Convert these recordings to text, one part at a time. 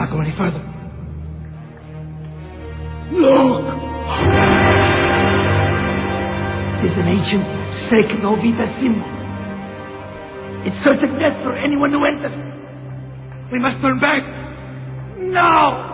not go any further. Look! It's an ancient sacred Novita symbol. It's certain death for anyone who enters. We must turn back. Now!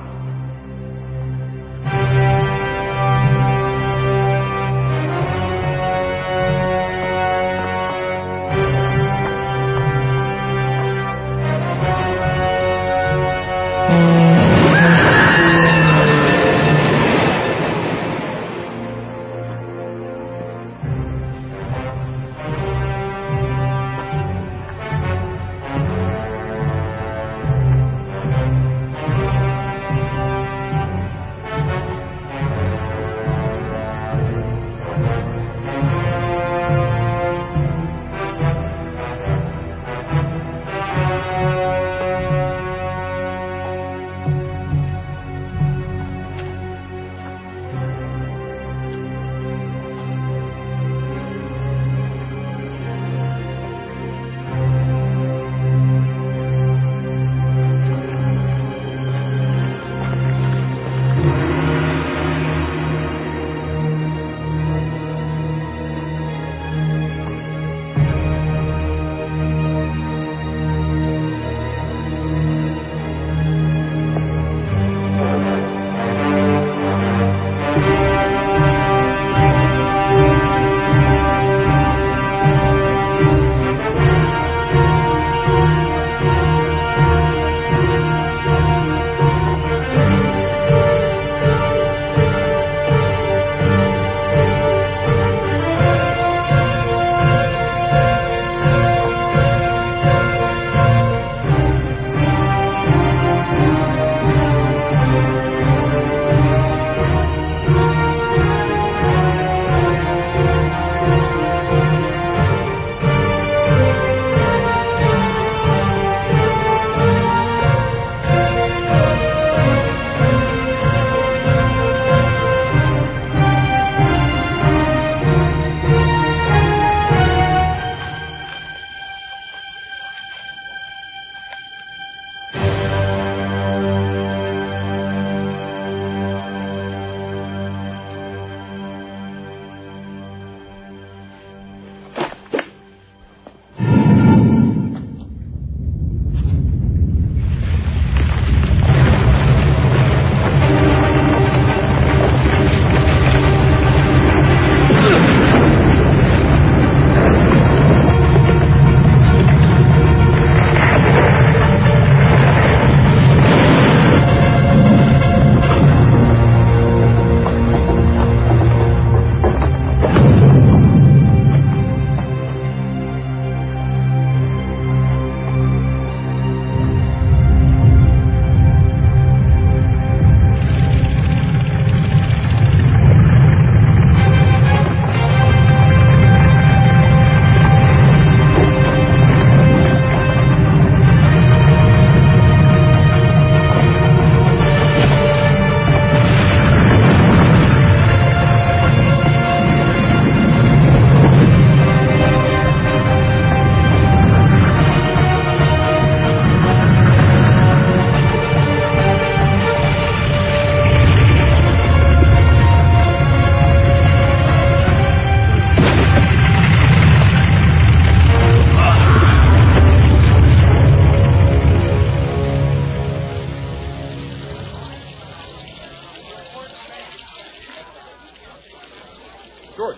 George.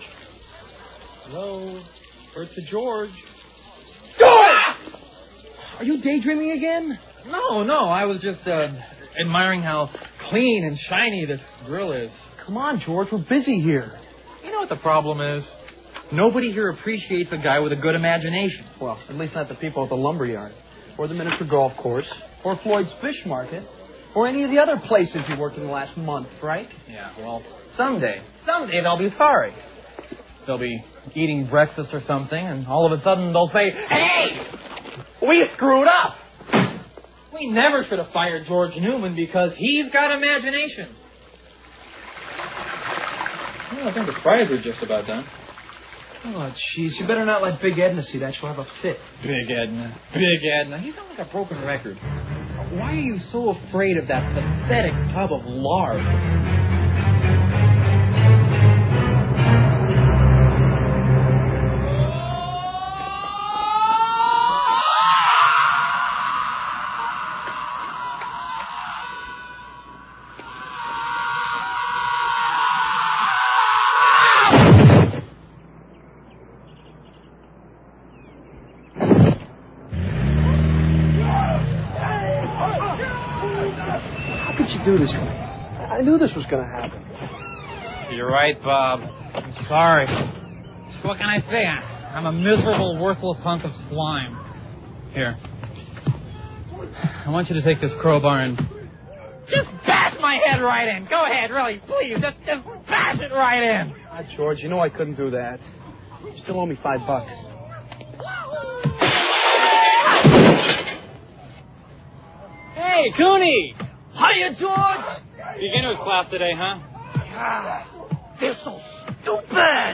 Hello? Bertha George. George! Are you daydreaming again? No. I was just admiring how clean and shiny this grill is. Come on, George. We're busy here. You know what the problem is? Nobody here appreciates a guy with a good imagination. Well, at least not the people at the lumberyard, or the miniature golf course, or Floyd's fish market, or any of the other places you worked in the last month, right? Yeah, well, someday they'll be sorry. They'll be eating breakfast or something, and all of a sudden they'll say, "Hey, we screwed up. We never should have fired George Newman because he's got imagination." Well, I think the fries are just about done. Oh, jeez. You better not let Big Edna see that. She'll have a fit. Big Edna. He sounds like a broken record. Why are you so afraid of that pathetic tub of lard? Do this to me. I knew this was going to happen. You're right, Bob. I'm sorry. What can I say? I'm a miserable, worthless hunk of slime. Here. I want you to take this crowbar and just bash my head right in. Go ahead, really, please. Just bash it right in. George, you know I couldn't do that. You still owe me $5. Hey, Cooney! Hiya, George! Beginner's class today, huh? They're so stupid!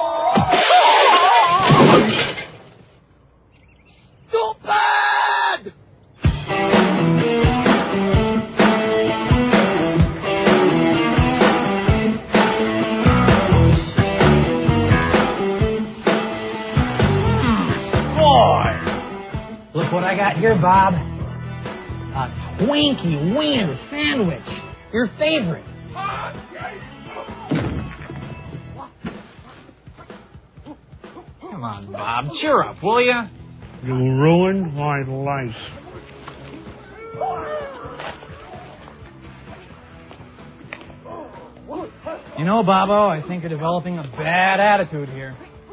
Stupid! Boy! Look what I got here, Bob. A Twinkie wiener sandwich. Your favorite. Come on, Bob. Cheer up, will you? You ruined my life. You know, Bobo, I think you're developing a bad attitude here.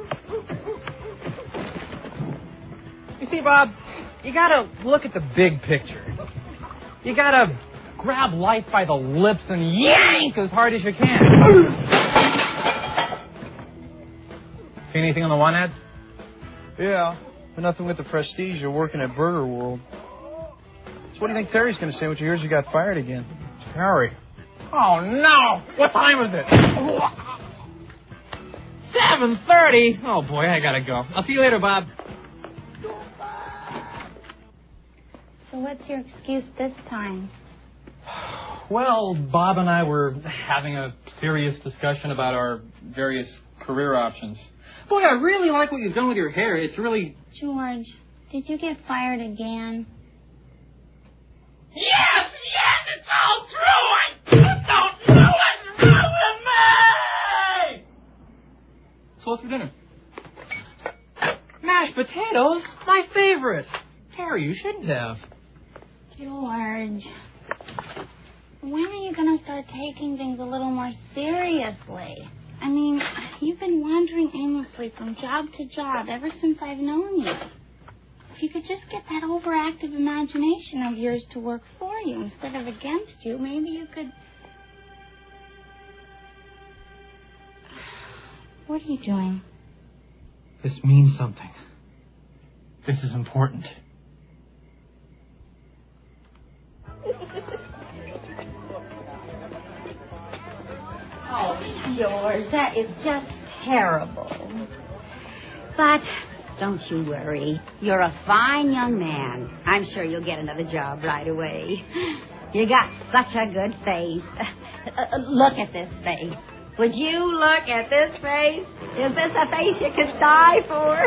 You see, Bob, you gotta look at the big picture. You gotta grab life by the lips and yank as hard as you can. See anything on the one ads? Yeah, but nothing with the prestige you're working at Burger World. So what do you think Terry's going to say when he hears you got fired again? Terry? Oh, no! What time is it? 7:30? Oh, boy, I gotta go. I'll see you later, Bob. So what's your excuse this time? Well, Bob and I were having a serious discussion about our various career options. Boy, I really like what you've done with your hair. It's really... George, did you get fired again? Yes, it's all true. I just don't know what's wrong with me. So what's for dinner? Mashed potatoes? My favorite. Terry, you shouldn't have. George, when are you going to start taking things a little more seriously? I mean, you've been wandering aimlessly from job to job ever since I've known you. If you could just get that overactive imagination of yours to work for you instead of against you, maybe you could... What are you doing? This means something. This is important. Oh, George, that is just terrible. But don't you worry. You're a fine young man. I'm sure you'll get another job right away. You got such a good face. Look at this face. Would you look at this face? Is this a face you could die for?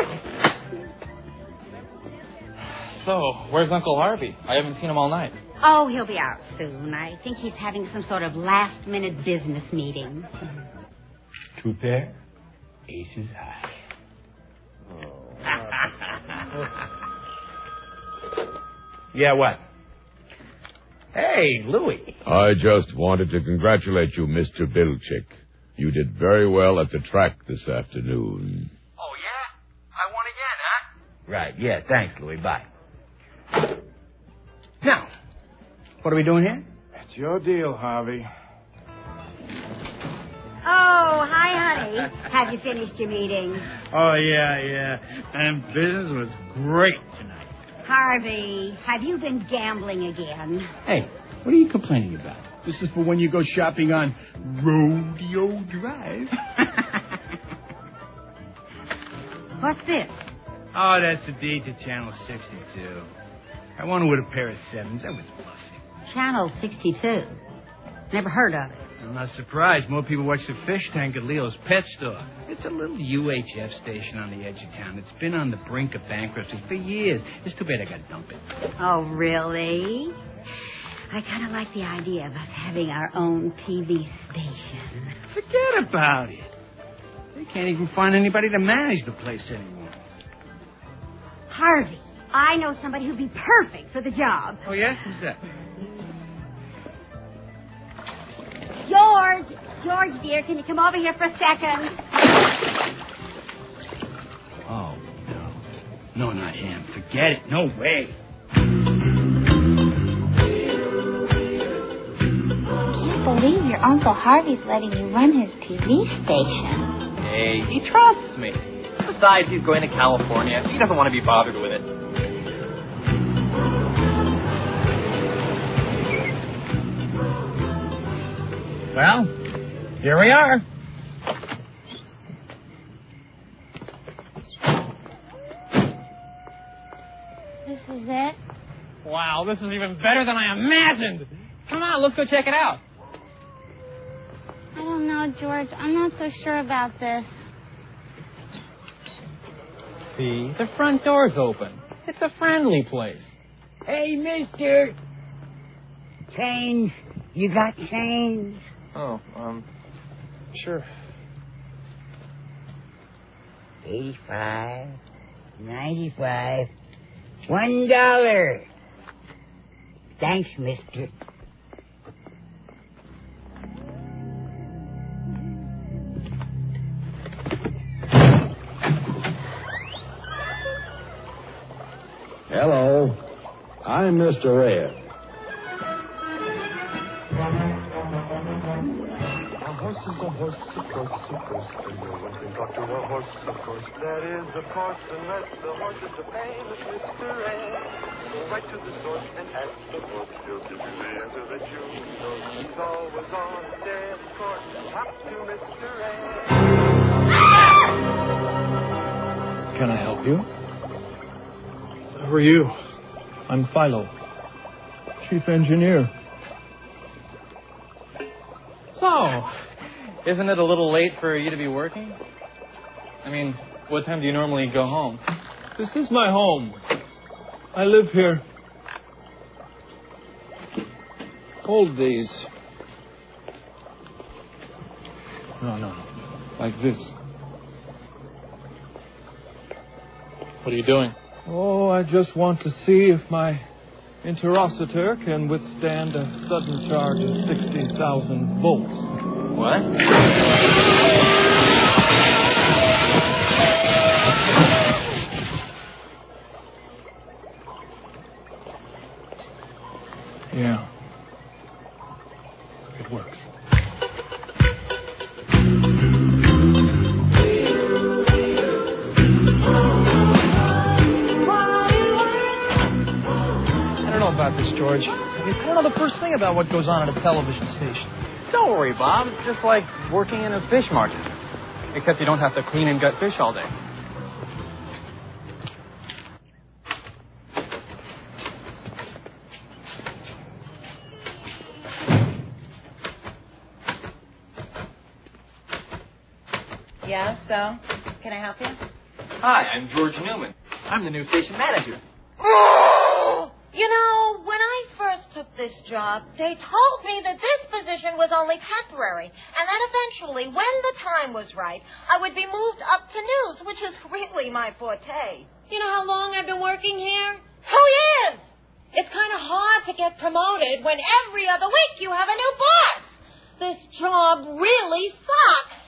So, where's Uncle Harvey? I haven't seen him all night. Oh, he'll be out soon. I think he's having some sort of last-minute business meeting. Two pair, aces high. Yeah, what? Hey, Louie. I just wanted to congratulate you, Mr. Bilchick. You did very well at the track this afternoon. Oh, yeah? I won again, huh? Right, yeah, thanks, Louie. Bye. Now, what are we doing here? It's your deal, Harvey. Oh, hi, honey. Have you finished your meeting? Oh, yeah. And business was great tonight. Harvey, have you been gambling again? Hey, what are you complaining about? This is for when you go shopping on Rodeo Drive. What's this? Oh, that's the deed to Channel 62. I wanted with a pair of 7s. I was bluffing. Channel 62. Never heard of it. I'm not surprised. More people watch the fish tank at Leo's Pet Store. It's a little UHF station on the edge of town. It's been on the brink of bankruptcy for years. It's too bad I got to dump it. Oh, really? I kind of like the idea of us having our own TV station. Forget about it. They can't even find anybody to manage the place anymore. Harvey, I know somebody who'd be perfect for the job. Oh, yeah? Who's that? George, dear, can you come over here for a second? Oh, no. No, not him. Forget it. No way. I can't believe your Uncle Harvey's letting you run his TV station. Hey, he trusts me. Besides, he's going to California. He doesn't want to be bothered with it. Well, here we are. This is it? Wow, this is even better than I imagined. Come on, let's go check it out. I don't know, George. I'm not so sure about this. See, the front door's open. It's a friendly place. Hey, mister. Change. You got change? Oh, sure. 85, 95, $1. Thanks, mister. Hello. I'm Mr. Red. A horse is a horse, of course, and no one can talk to a horse, of course. That is, of course, unless the horse is the famous Mr. Ed. Go right to the source and ask the horse. He'll give you the answer that you know. He's always on his dead course. Talk to Mr. Ed. Can I help you? Who are you? I'm Philo, chief engineer. So, isn't it a little late for you to be working? I mean, what time do you normally go home? This is my home. I live here. Hold these. No. Like this. What are you doing? Oh, I just want to see if my interocitor can withstand a sudden charge of 60,000 volts. What? Yeah. It works. About this, George. I don't know the first thing about what goes on at a television station. Don't worry, Bob. It's just like working in a fish market. Except you don't have to clean and gut fish all day. Yeah, so? Can I help you? Hi, I'm George Newman. I'm the new station manager. You know, when I first took this job, they told me that this position was only temporary, and that eventually, when the time was right, I would be moved up to news, which is really my forte. You know how long I've been working here? 2 years! It's kind of hard to get promoted when every other week you have a new boss. This job really sucks.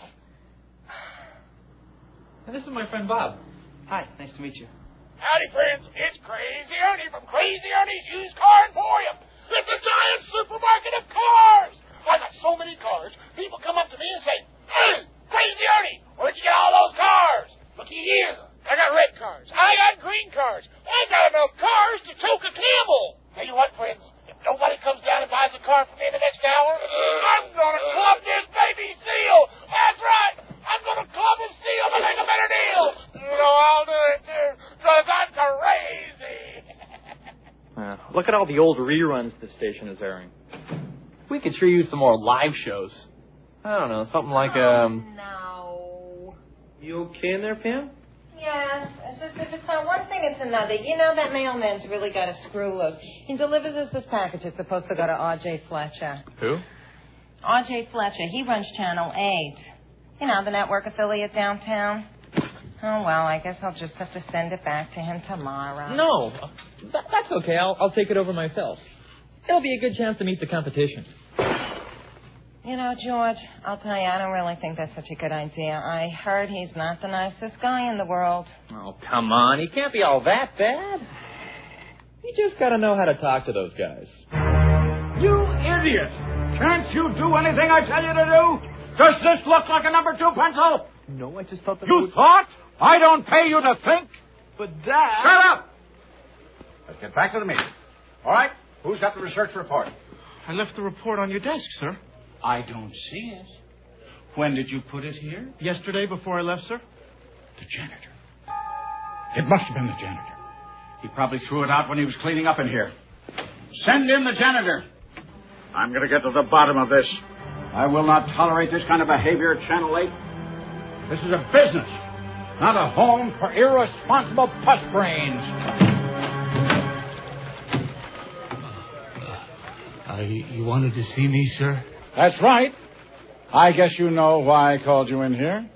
And this is my friend Bob. Hi, nice to meet you. Howdy, friends. It's Crazy Ernie from Crazy Ernie's Used Car Emporium. It's a giant supermarket of cars. I got so many cars, people come up to me and say, "Hey, Crazy Ernie, where'd you get all those cars? Looky here. I got red cars. I got green cars. I got enough cars to toke a camel." Tell you what, friends, if nobody comes down and buys a car from me in the next hour, I'm going to club this baby seal. That's right. I'm going to club his seal to make a better deal. You know, I'll do it, too, because I'm crazy. at all the old reruns the station is airing. We could sure use some more live shows. I don't know, something like, No. You okay in there, Pam? Yes, it's just if it's not one thing, it's another. You know that mailman's really got a screw loose. He delivers us this package. It's supposed to go to R.J. Fletcher. Who? R.J. Fletcher. He runs Channel 8. You know, the network affiliate downtown. Oh, well, I guess I'll just have to send it back to him tomorrow. No, that's okay. I'll take it over myself. It'll be a good chance to meet the competition. You know, George, I'll tell you, I don't really think that's such a good idea. I heard he's not the nicest guy in the world. Oh, come on. He can't be all that bad. You just got to know how to talk to those guys. You idiot! Can't you do anything I tell you to do? Does this look like a number 2 pencil? No, I just thought that You thought? I don't pay you to think? But, Dad... Shut up! Let's get back to the meeting. All right? Who's got the research report? I left the report on your desk, sir. I don't see it. When did you put it here? Yesterday before I left, sir. The janitor. It must have been the janitor. He probably threw it out when he was cleaning up in here. Send in the janitor. I'm going to get to the bottom of this. I will not tolerate this kind of behavior at Channel 8. This is a business, not a home for irresponsible puss brains. You wanted to see me, sir? That's right. I guess you know why I called you in here.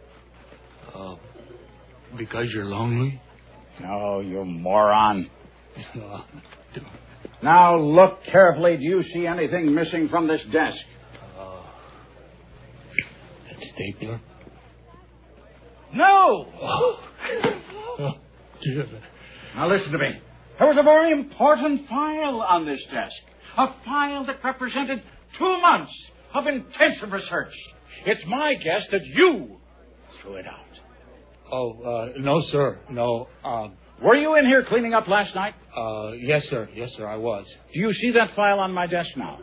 Because you're lonely? No, you moron. Now look carefully. Do you see anything missing from this desk? That stapler? No! Dear. Now listen to me. There was a very important file on this desk. A file that represented 2 months of intensive research. It's my guess that you threw it out. No, sir. No. Were you in here cleaning up last night? Yes, sir. Yes, sir, I was. Do you see that file on my desk now?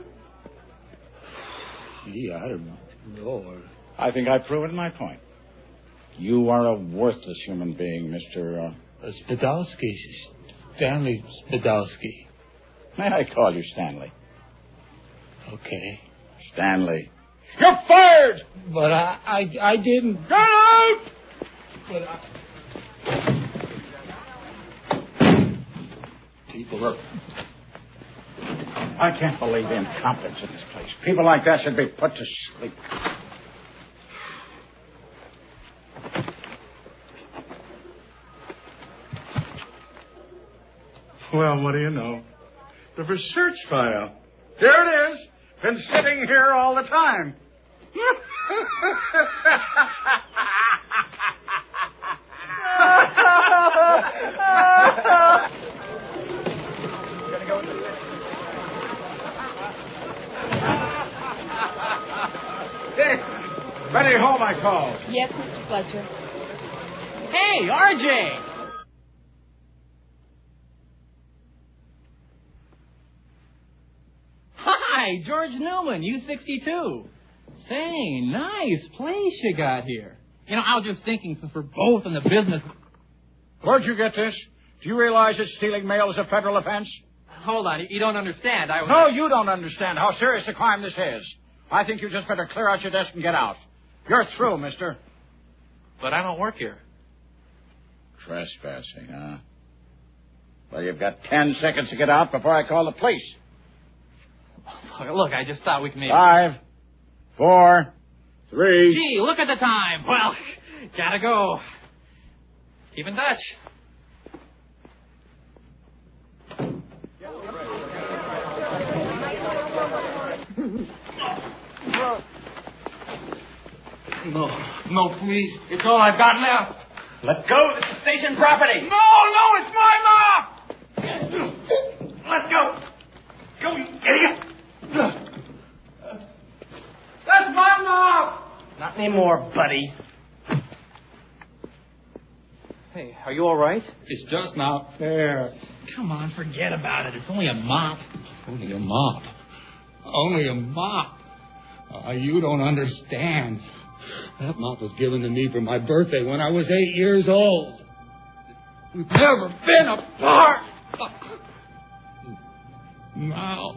Yeah, I don't know. I think I've proven my point. You are a worthless human being, Mr. Spadowski. Stanley Spadowski. May I call you Stanley? Okay. Stanley. You're fired! But I didn't. Get out! But People are... I can't believe the incompetence in this place. People like that should be put to sleep. Well, what do you know? The research file. There it is. Been sitting here all the time. Betty Home, I called. Yes, Mr. Fletcher. Hey, RJ! Hi, George Newman, U62. Say, nice place you got here. You know, I was just thinking, since we're both in the business... Where'd you get this? Do you realize that stealing mail is a federal offense? Hold on, you don't understand. No, you don't understand how serious a crime this is. I think you just better clear out your desk and get out. You're through, mister. But I don't work here. Trespassing, huh? Well, you've got 10 seconds to get out before I call the police. Look, I just thought we could maybe... 5, 4, 3... Gee, look at the time. Well, gotta go. Keep in touch. No, please. It's all I've got left. Let go. This is station property. No, it's my mop! Let go. Go, you idiot. That's my mop! Not anymore, buddy. Hey, are you all right? It's just not fair. Come on, forget about it. It's only a mop. Only a mop. Only a mop. You don't understand. That mop was given to me for my birthday when I was 8 years old. We've never been apart. Now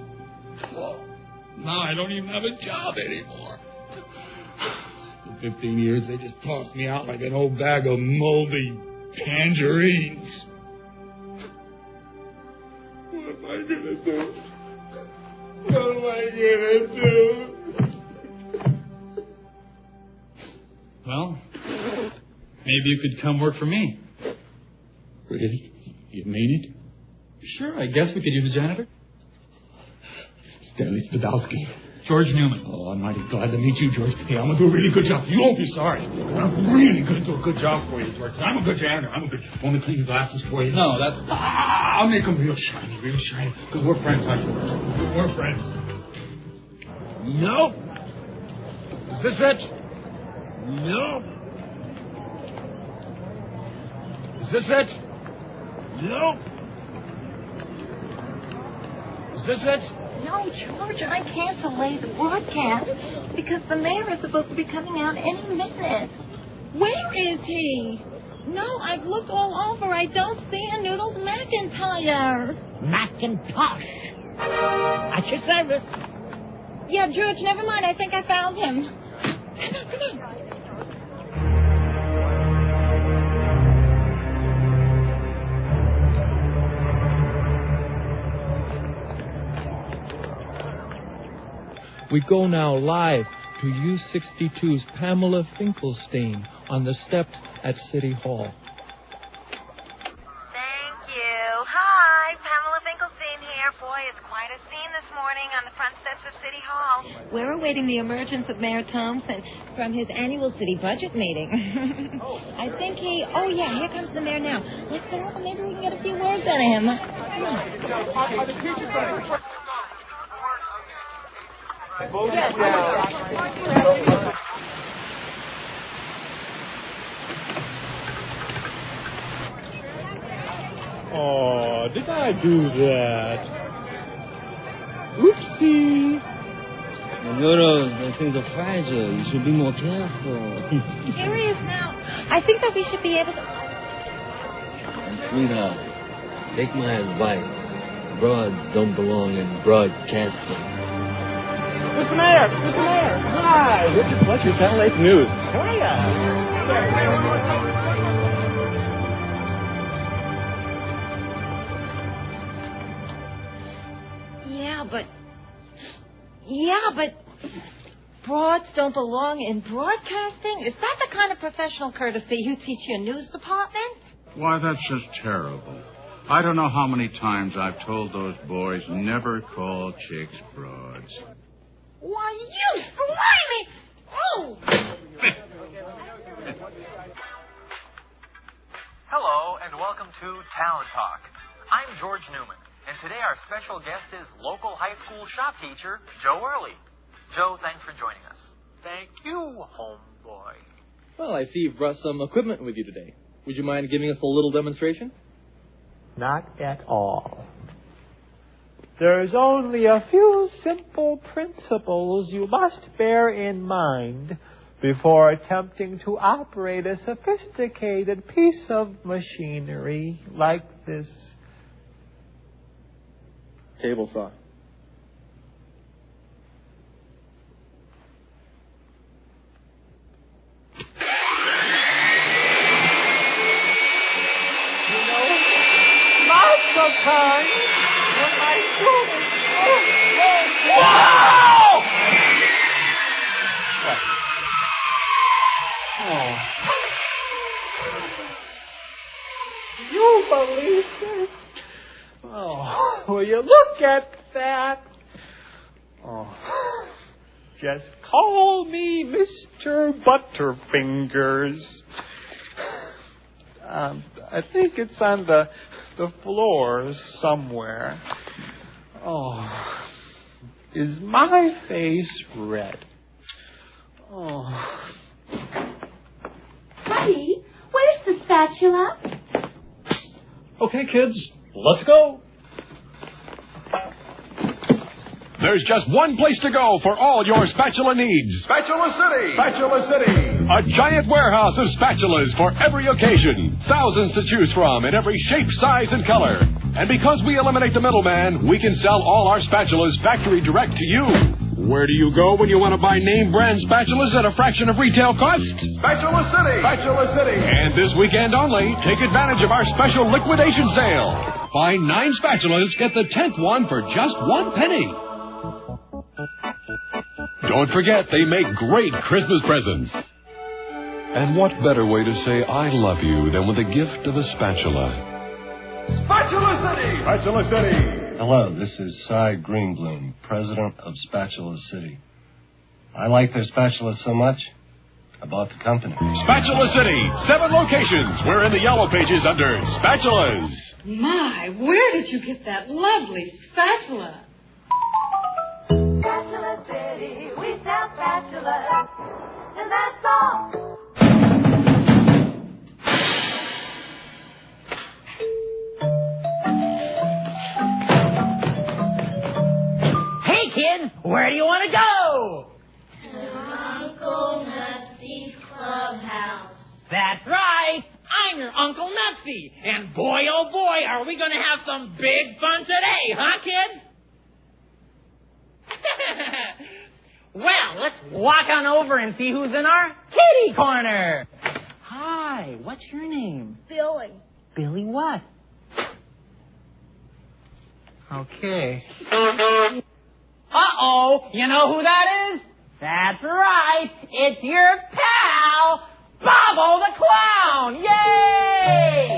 I don't even have a job anymore. For 15 years, they just tossed me out like an old bag of moldy tangerines. What am I going to do? What am I going to do? Well, maybe you could come work for me. Really? You mean it? Sure, I guess we could use a janitor. Stanley Spadowski. George Newman. Oh, I'm mighty glad to meet you, George. Hey, I'm going to do a really good job. You won't be sorry. I'm really going to do a good job for you, George. I'm a good janitor. Want me to clean your glasses for you? No, that's... I'll make them real shiny, real shiny. Because we're friends, aren't we? We're friends. Nope. Is this it? Nope. Is this it? Nope. Is this it? No, George, I can't delay the broadcast because the mayor is supposed to be coming out any minute. Where is he? No, I've looked all over. I don't see a Noodles McIntyre. Macintosh. At your service. Yeah, George, never mind. I think I found him. Come on. We go now live to U62's Pamela Finkelstein on the steps at City Hall. Thank you. Hi, Pamela Finkelstein here. Boy, it's quite a scene this morning on the front steps of City Hall. We're awaiting the emergence of Mayor Thompson from his annual city budget meeting. I think he... Oh, yeah, here comes the mayor now. Let's go up and maybe we can get a few words out of him. Come on. Oh, did I do that? Oopsie. Noodles, those things are fragile. You should be more careful. Here he is now. I think that we should be able to... Sweetheart, take my advice. Broads don't belong in broadcasting. Mr. Mayor! Mr. Mayor! Hi! Richard Fletcher, Channel 8 News. Hiya! Yeah, but broads don't belong in broadcasting? Is that the kind of professional courtesy you teach your news department? Why, that's just terrible. I don't know how many times I've told those boys never call chicks broads. Why, you slimy... Oh! Hello, and welcome to Town Talk. I'm George Newman, and today our special guest is local high school shop teacher, Joe Early. Joe, thanks for joining us. Thank you, homeboy. Well, I see you've brought some equipment with you today. Would you mind giving us a little demonstration? Not at all. There's only a few simple principles you must bear in mind before attempting to operate a sophisticated piece of machinery like this table saw. Lots of times when my students... Oh. You believe this? Oh, will you look at that? Oh, just call me Mr. Butterfingers. I think it's on the floor somewhere. Oh, is my face red? Oh. Buddy, where's the spatula? Okay, kids, let's go. There's just one place to go for all your spatula needs. Spatula City! Spatula City! A giant warehouse of spatulas for every occasion. Thousands to choose from in every shape, size, and color. And because we eliminate the middleman, we can sell all our spatulas factory direct to you. Where do you go when you want to buy name brand spatulas at a fraction of retail cost? Spatula City! Spatula City! And this weekend only, take advantage of our special liquidation sale. Buy 9 spatulas, get the 10th one for just 1 penny. Don't forget, they make great Christmas presents. And what better way to say I love you than with a gift of a spatula? Spatula City! Spatula City! Hello, this is Cy Greenbloom, president of Spatula City. I like their spatulas so much, I bought the company. Spatula City, 7 locations. We're in the yellow pages under spatulas. My, where did you get that lovely spatula? Spatula City, we sell spatulas, and that's all. Hey, kids, where do you want to go? Uncle Nutsy's clubhouse. That's right. I'm your Uncle Nutsy. And boy, oh boy, are we going to have some big fun today, huh, kids? Well, let's walk on over and see who's in our kitty corner. Hi, what's your name? Billy. Billy what? Okay. Uh-oh, you know who that is? That's right, it's your pal, Bobble the Clown! Yay!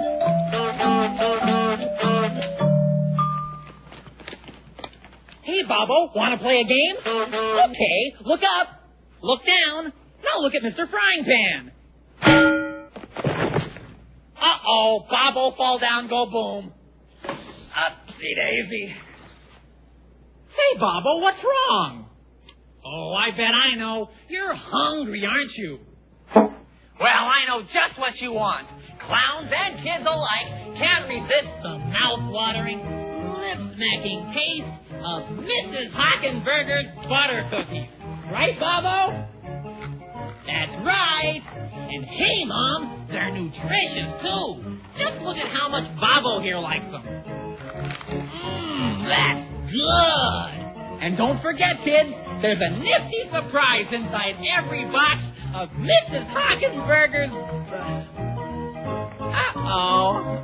Hey, Bobble, want to play a game? Okay, look up, look down, now look at Mr. Frying Pan. Uh-oh, Bobble, fall down, go boom. Upsy daisy. Hey, Bobble, what's wrong? Oh, I bet I know. You're hungry, aren't you? Well, I know just what you want. Clowns and kids alike can't resist the mouth-watering, lip-smacking taste of Mrs. Hockenberger's butter cookies. Right, Bobbo? That's right. And hey, Mom, they're nutritious, too. Just look at how much Bobbo here likes them. That's good. And don't forget, kids, there's a nifty surprise inside every box of Mrs. Hockenberger's... Uh-oh.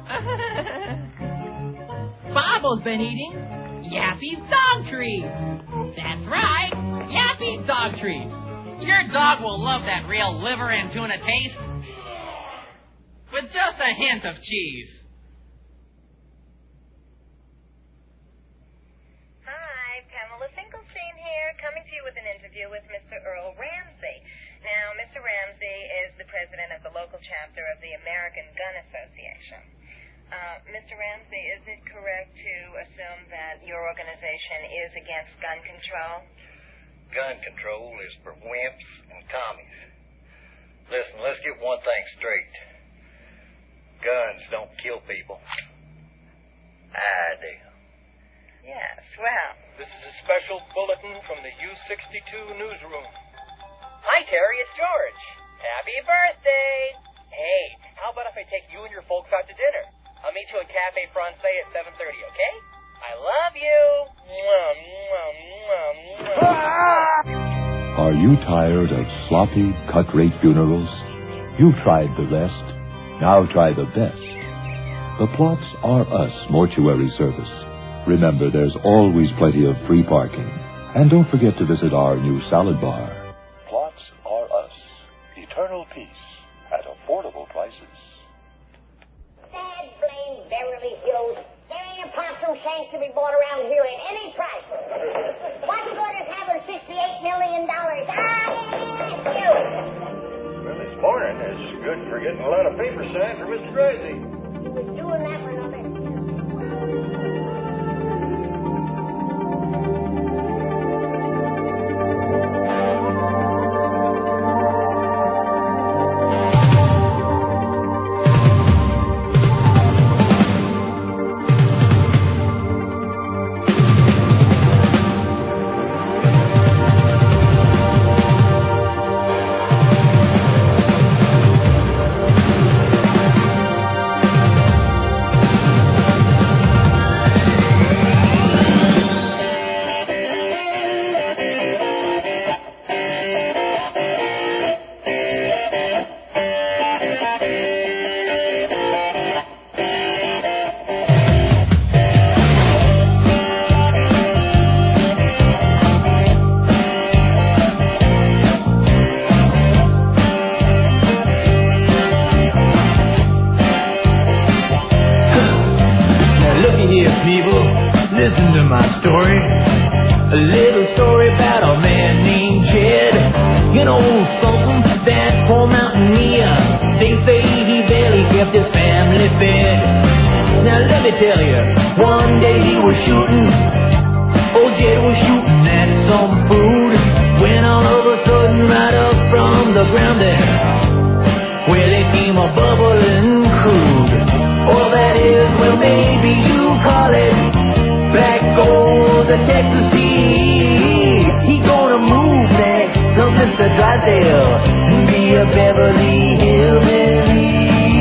Bobbo's been eating Yappy's dog treats. That's right, Yappy's dog treats. Your dog will love that real liver and tuna taste with just a hint of cheese. Hi, Pamela Finkelstein here, coming to you with an interview with Mr. Earl Ramsey. Now, Mr. Ramsey is the president of the local chapter of the American Gun Association. Mr. Ramsey, is it correct to assume that your organization is against gun control? Gun control is for wimps and commies. Listen, let's get one thing straight. Guns don't kill people. I do. Yes, well. This is a special bulletin from the U62 newsroom. Hi, Terry, it's George. Happy birthday. Hey, how about if I take you and your folks out to dinner? I'll meet you at Cafe Francais at 7:30, okay? I love you. Mwah, mwah, mwah. Are you tired of sloppy, cut-rate funerals? You've tried the rest. Now try the best. The Plots R Us Mortuary Service. Remember, there's always plenty of free parking. And don't forget to visit our new salad bar. Plots R Us. Eternal peace at affordable prices. Sad, blame Beverly Hills. There ain't a possum shank to be bought around here at any price. What good is having $68 million? You! Well, this morning is good for getting a lot of paper signed for Mr. Gracie. He was doing that for another. You know something, that poor mountaineer, they say he barely kept his family fed. Now let me tell you, one day he was shooting, old Jed was shooting at some food, when all of a sudden right up from the ground there, where there came a bubbling crude. All that is, well maybe you call it black gold, the Texas Sea. He gonna move next to Mr. Drysdale and be a Beverly Hillbilly.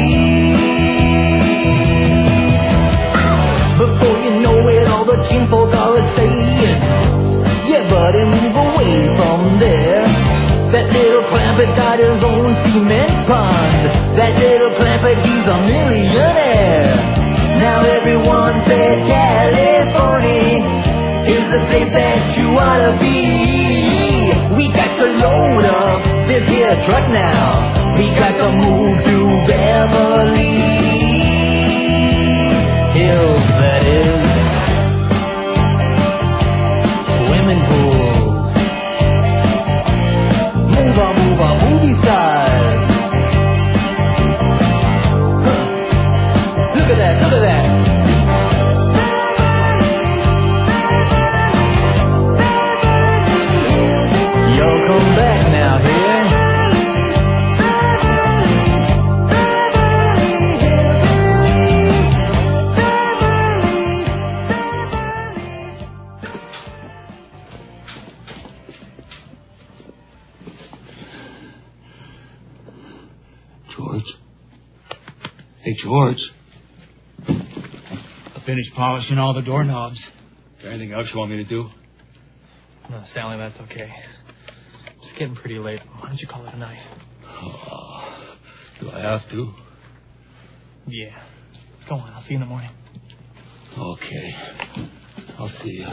Before you know it, all the kinfolk are saying, yeah, buddy, move away from there. That little Clampett got his own cement pond. That little Clampett, he's a millionaire. Now everyone says California is the place that you ought to be. We got to load up this here truck now. We got to move to Beverly Hills, that is. Swimming pools. Move on, movie stars. Huh. Look at that, look at that. Y'all come back now here. George? Hey, George. I finished polishing all the doorknobs. Is there anything else you want me to do? No, Stanley, that's okay. It's getting pretty late. Why don't you call it a night? Oh, do I have to? Yeah. Go on, I'll see you in the morning. Okay. I'll see you.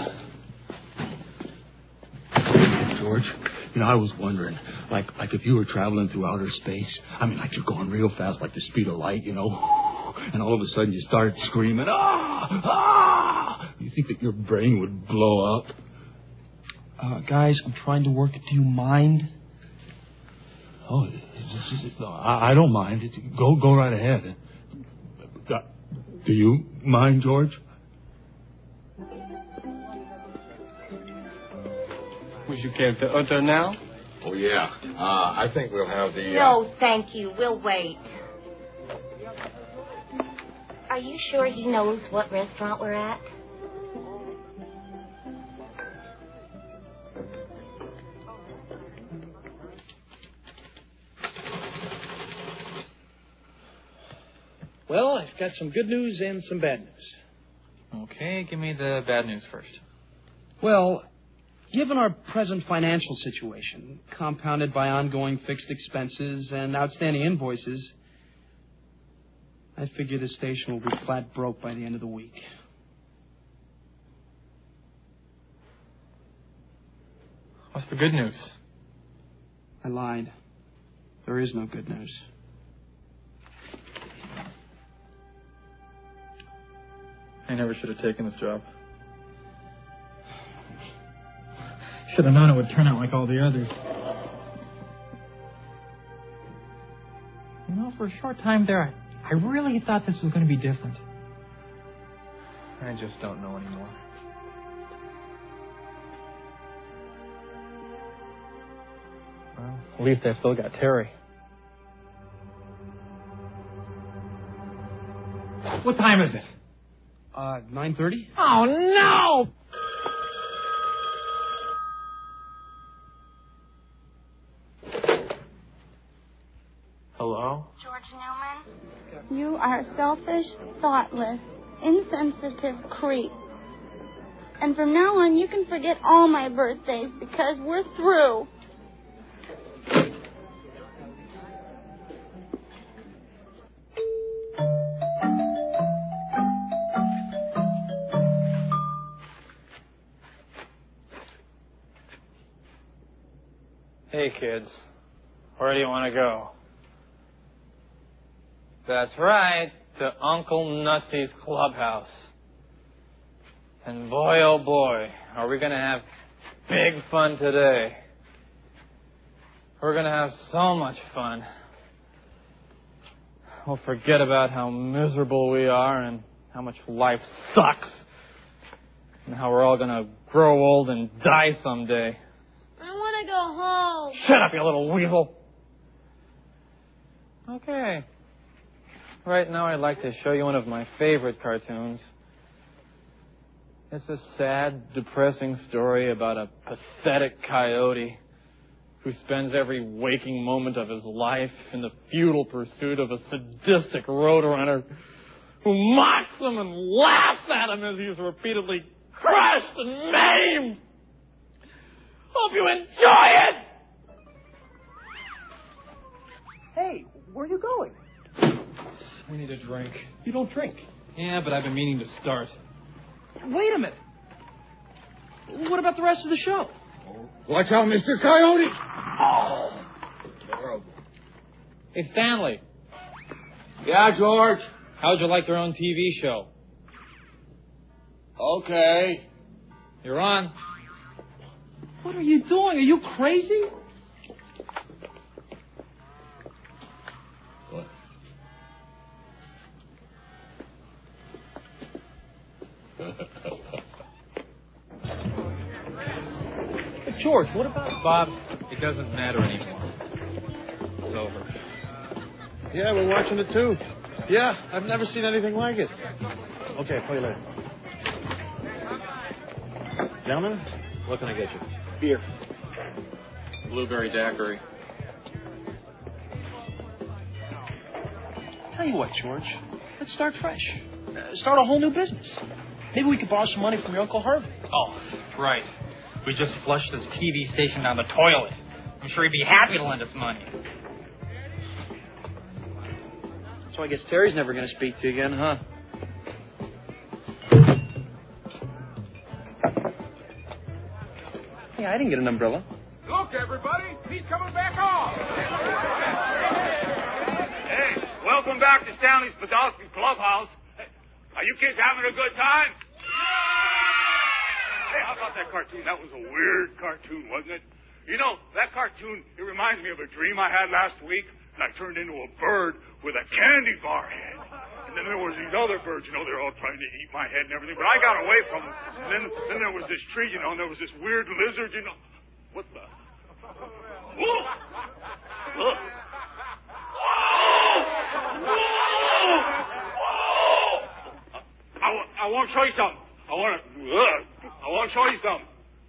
George, you know, I was wondering, like if you were traveling through outer space, I mean, like you're going real fast, like the speed of light, you know, and all of a sudden you start screaming, ah, ah! You think that your brain would blow up? Guys, I'm trying to work it. Do you mind? Oh, I don't mind. Go right ahead. Do you mind, George? Would you care to order now? Oh, yeah. I think we'll have the... No, thank you. We'll wait. Are you sure he knows what restaurant we're at? Well, I've got some good news and some bad news. Okay, give me the bad news first. Well, given our present financial situation, compounded by ongoing fixed expenses and outstanding invoices, I figure the station will be flat broke by the end of the week. What's the good news? I lied. There is no good news. I never should have taken this job. Should have known it would turn out like all the others. You know, for a short time there, I really thought this was going to be different. I just don't know anymore. Well, at least I've still got Terry. What time is it? 9:30? Oh, no! Hello? George Newman? You are a selfish, thoughtless, insensitive creep. And from now on, you can forget all my birthdays because we're through. Hey, kids. Where do you want to go? That's right, to Uncle Nussy's clubhouse. And boy, oh boy, are we going to have big fun today. We're going to have so much fun. We'll forget about how miserable we are and how much life sucks. And how we're all going to grow old and die someday. I want to go home. Shut up, you little weasel. Okay. Right now I'd like to show you one of my favorite cartoons. It's a sad, depressing story about a pathetic coyote who spends every waking moment of his life in the futile pursuit of a sadistic roadrunner who mocks him and laughs at him as he's repeatedly crushed and maimed. Hope you enjoy it! Hey, where are you going? We need a drink. You don't drink. Yeah, but I've been meaning to start. Wait a minute. What about the rest of the show? Watch out, Mr. Coyote! Oh, terrible. Hey, Stanley. Yeah, George? How'd you like their own TV show? Okay. You're on. What are you doing? Are you crazy? What? George, what about... Bob, it doesn't matter anymore. It's over. Yeah, we're watching it too. Yeah, I've never seen anything like it. Okay, call you later. Gentlemen, what can I get you? Beer. Blueberry daiquiri. Tell you what, George. Let's start fresh. Start a whole new business. Maybe we could borrow some money from your Uncle Harvey. Oh, right. We just flushed his TV station down the toilet. I'm sure he'd be happy to lend us money. So I guess Terry's never going to speak to you again, huh? Hey, I didn't get an umbrella. Look, everybody, he's coming back on. Hey, welcome back to Stanley's Podolsky Clubhouse. Hey, are you kids having a good time? Hey, how about that cartoon? That was a weird cartoon, wasn't it? You know, that cartoon, it reminds me of a dream I had last week. And I turned into a bird with a candy bar head. And then there was these other birds, you know, they're all trying to eat my head and everything. But I got away from them. And then there was this tree, you know, and there was this weird lizard, you know. What the? Whoa! Look. Whoa! Whoa! I want to show you something. I want to show you something.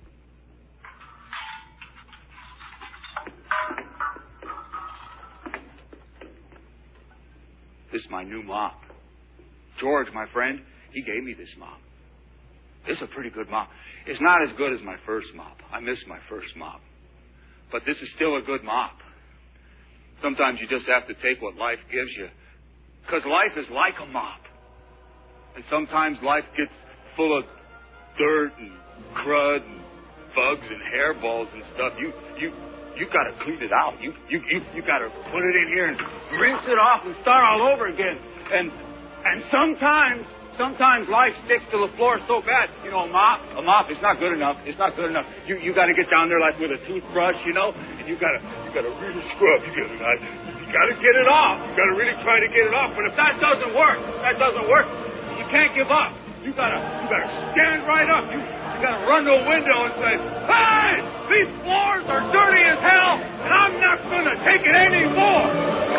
This is my new mop. George, my friend, he gave me this mop. This is a pretty good mop. It's not as good as my first mop. I miss my first mop. But this is still a good mop. Sometimes you just have to take what life gives you. Because life is like a mop. And sometimes life gets full of dirt and crud and bugs and hairballs and stuff. You got to clean it out. You got to put it in here and rinse it off and start all over again. And sometimes life sticks to the floor so bad. You know, a mop is not good enough. It's not good enough. You got to get down there like with a toothbrush, you know, and you got to really scrub. You got to get it off. You got to really try to get it off. But if that doesn't work, you can't give up. You gotta stand right up. You gotta run to a window and say, "Hey, these floors are dirty as hell, and I'm not gonna take it anymore."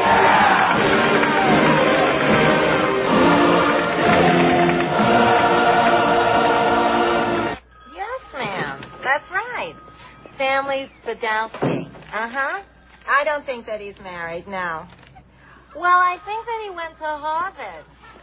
Yes, ma'am. That's right. Stanley Podolsky. Uh-huh. I don't think that he's married, no. Well, I think that he went to Harvard.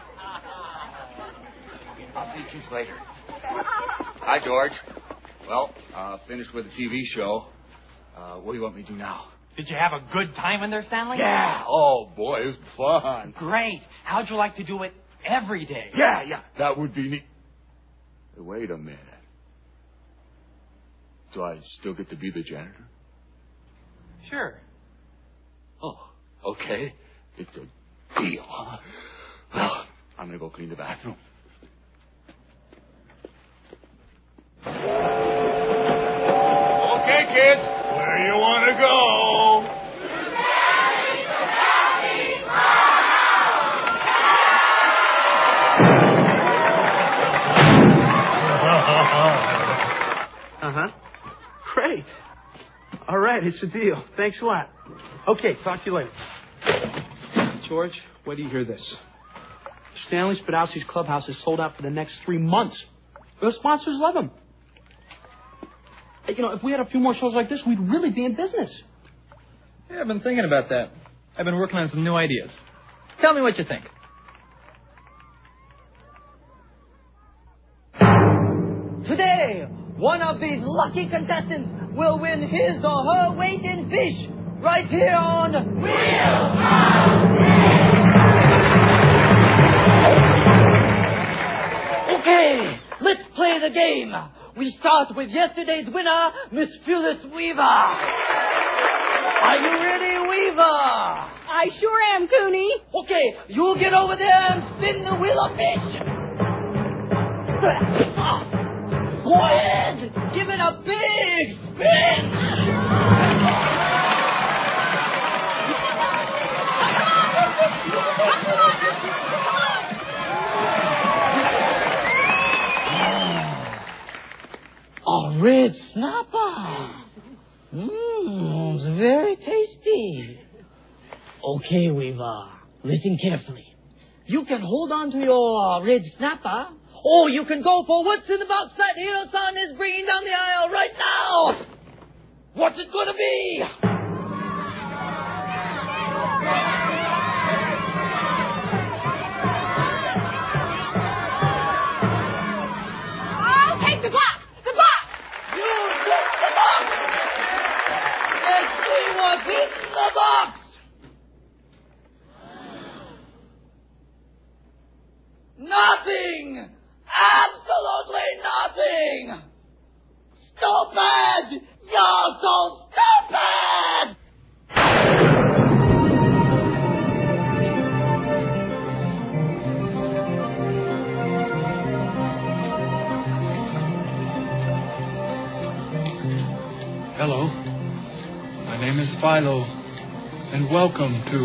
I'll see you kids later. Hi, George. Well, finished with the TV show. What do you want me to do now? Did you have a good time in there, Stanley? Yeah. Oh, boy, it was fun. Great. How'd you like to do it every day? Yeah. That would be neat. Hey, wait a minute. Do I still get to be the janitor? Sure. Oh, okay. It's a deal, huh? Well, I'm going to go clean the bathroom. Okay, kids. Where you want to go? right, it's a deal. Thanks a lot. Okay, talk to you later. George, wait till you hear this. Stanley Spadowski's Clubhouse is sold out for the next 3 months. The sponsors love him. You know, if we had a few more shows like this, we'd really be in business. Yeah, I've been thinking about that. I've been working on some new ideas. Tell me what you think. Today, one of these lucky contestants will win his or her weight in fish right here on Okay, let's play the game. We start with yesterday's winner, Miss Phyllis Weaver. Are you ready, Weaver? I sure am, Cooney. Okay, you get over there and spin the wheel of fish. Go ahead, give it a big spin. A red snapper. It's very tasty. Okay, Weaver, listen carefully. You can hold on to your red snapper, or you can go for what's in the box that Hiro-san is bringing down the aisle right now. What's it going to be? I'll take the box. The box. You get the box. Let's see what's in the box. Nothing! Absolutely nothing! Stupid! You're so stupid! Hello. My name is Philo, and welcome to...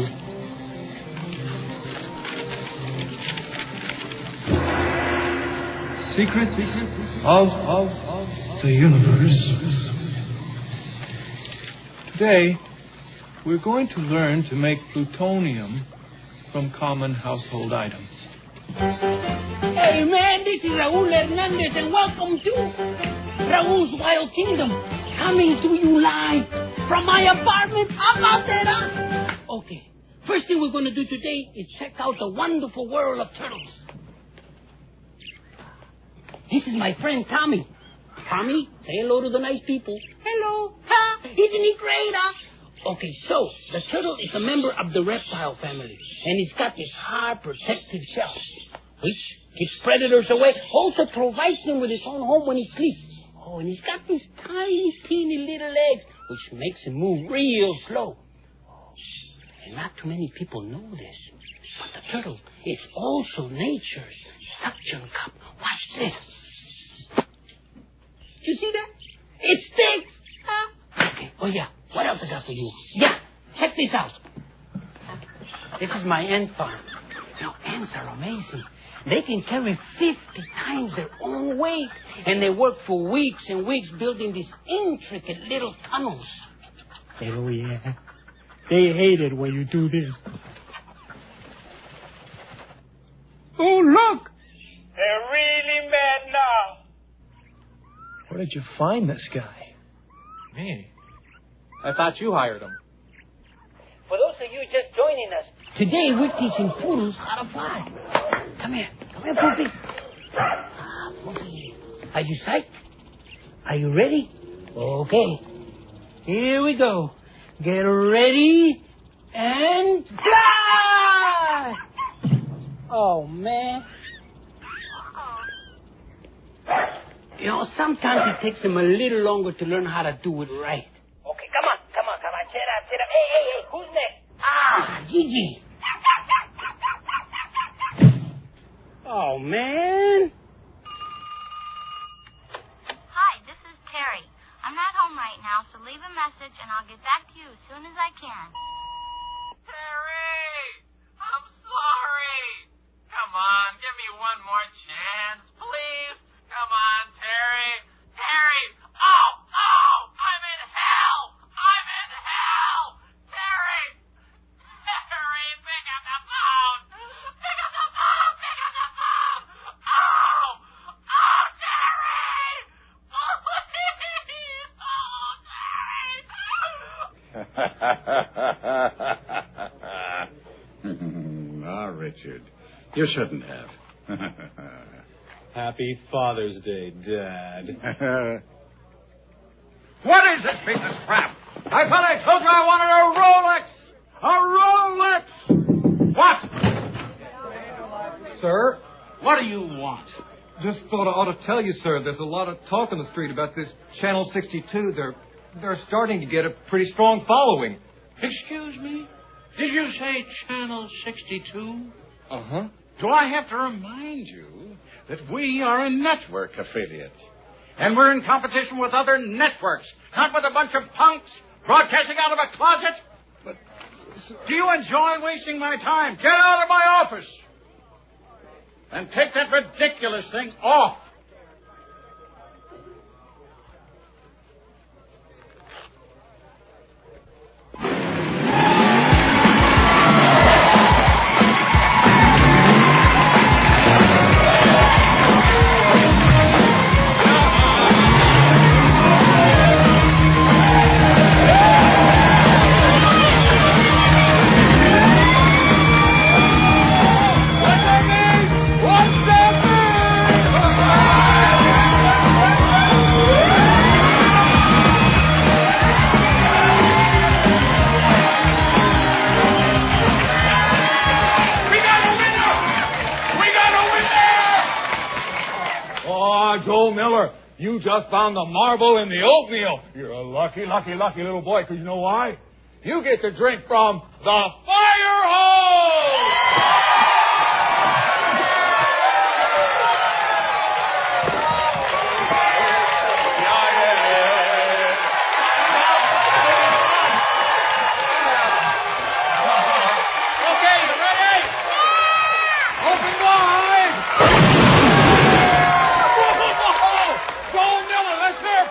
Secrets of the Universe. Today, we're going to learn to make plutonium from common household items. Hey man, this is Raul Hernandez and welcome to Raul's Wild Kingdom. Coming to you live from my apartment. How about that, huh? Okay, first thing we're going to do today is check out the wonderful world of turtles. This is my friend Tommy. Tommy, say hello to the nice people. Hello. Ha! Isn't he great, huh? Okay, so the turtle is a member of the reptile family, and he's got this hard protective shell, which keeps predators away, also provides him with his own home when he sleeps. Oh, and he's got these tiny, teeny little legs, which makes him move real slow. And not too many people know this, but the turtle is also nature's suction cup. Watch this. You see that? It stinks. Huh? Okay. Oh, yeah. What else I got for you? Yeah. Check this out. This is my ant farm. Now, ants are amazing. They can carry 50 times their own weight. And they work for weeks and weeks building these intricate little tunnels. Oh, yeah. They hate it when you do this. Oh, look. They're really mad now. Where did you find this guy? Me? I thought you hired him. For those of you just joining us, today we're teaching poodles how to fly. Come here. Come here, Poopy. Poopy. Are you psyched? Are you ready? Okay. Here we go. Get ready and fly! Oh, man. You know, sometimes it takes them a little longer to learn how to do it right. Okay, come on. Cheer up. Hey, who's next? Gigi. Oh, man. Hi, this is Terry. I'm not home right now, so leave a message and I'll get back to you as soon as I can. Terry! I'm sorry! Come on, give me one more chance, please. Come on, Terry. Terry! Oh! I'm in hell! I'm Ah, Richard, you shouldn't have. Happy Father's Day, Dad. What is this piece of crap? I thought I told you I wanted a Rolex! A Rolex! What? Sir? What do you want? Just thought I ought to tell you, sir, there's a lot of talk on the street about this Channel 62. They're starting to get a pretty strong following. Excuse me? Did you say Channel 62? Uh-huh. Do I have to remind you that we are a network affiliate? And we're in competition with other networks, not with a bunch of punks broadcasting out of a closet. But do you enjoy wasting my time? Get out of my office! And take that ridiculous thing off! Joe Miller, you just found the marble in the oatmeal. You're a lucky, lucky, lucky little boy, because you know why? You get to drink from the fire hose! Okay, you ready? Open wide! Joel Miller, let's hear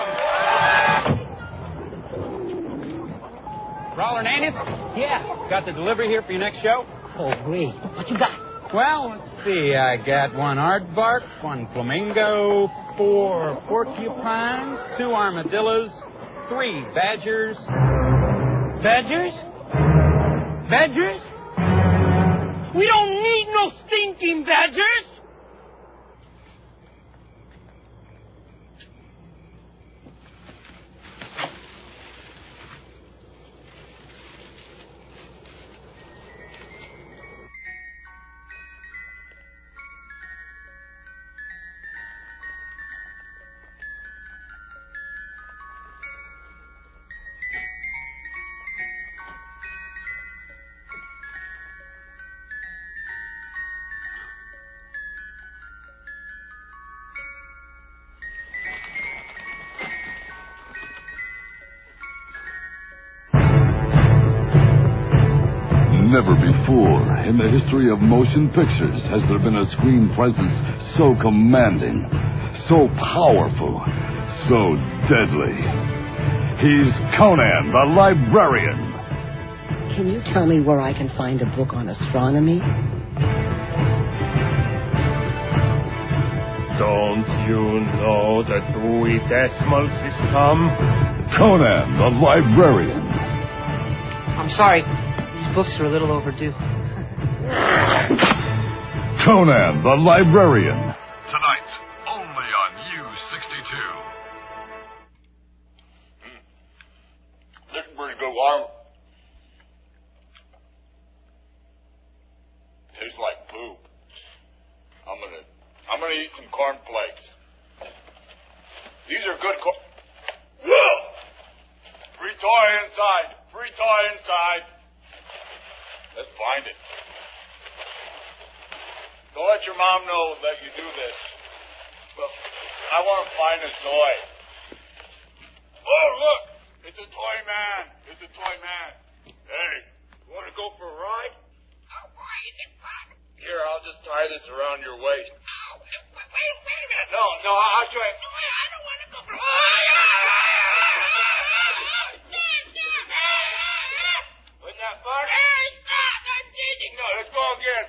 for him! Roller Andes? Yeah. Got the delivery here for your next show? Oh, great. What you got? Well, let's see. I got 1 aardvark, 1 flamingo, 4 porcupines, 2 armadillos, 3 badgers. Badgers? Badgers? We don't need no stinking badgers! Never before in the history of motion pictures has there been a screen presence so commanding, so powerful, so deadly. He's Conan the Librarian. Can you tell me where I can find a book on astronomy? Don't you know the Dewey Decimal System? Conan the Librarian. I'm sorry. These books are a little overdue. Conan the Librarian. Tonight, only on U62. This is pretty good water. Tastes like poop. I'm gonna eat some cornflakes. These are good Whoa! Free toy inside. Free toy inside. Let's find it. Don't let your mom know that you do this. Well, I want to find a toy. Oh, look! It's a toy man. It's a toy man. Hey, you want to go for a ride? Why is it fun? Here, I'll just tie this around your waist. Wait a minute. No, I'll show you. No, I don't want to go for a ride. Wasn't that fun? Hey, stop! I'm teasing. No, let's go again.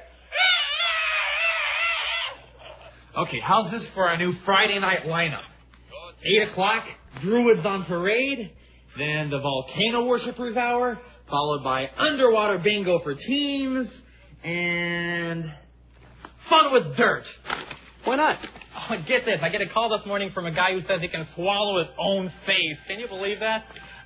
Okay, how's this for our new Friday night lineup? 8 o'clock, Druids on Parade. then the Volcano Worshippers Hour, followed by Underwater Bingo for teens, and Fun with Dirt. Why not? Oh, get this. I get a call this morning from a guy who says he can swallow his own face. Can you believe that?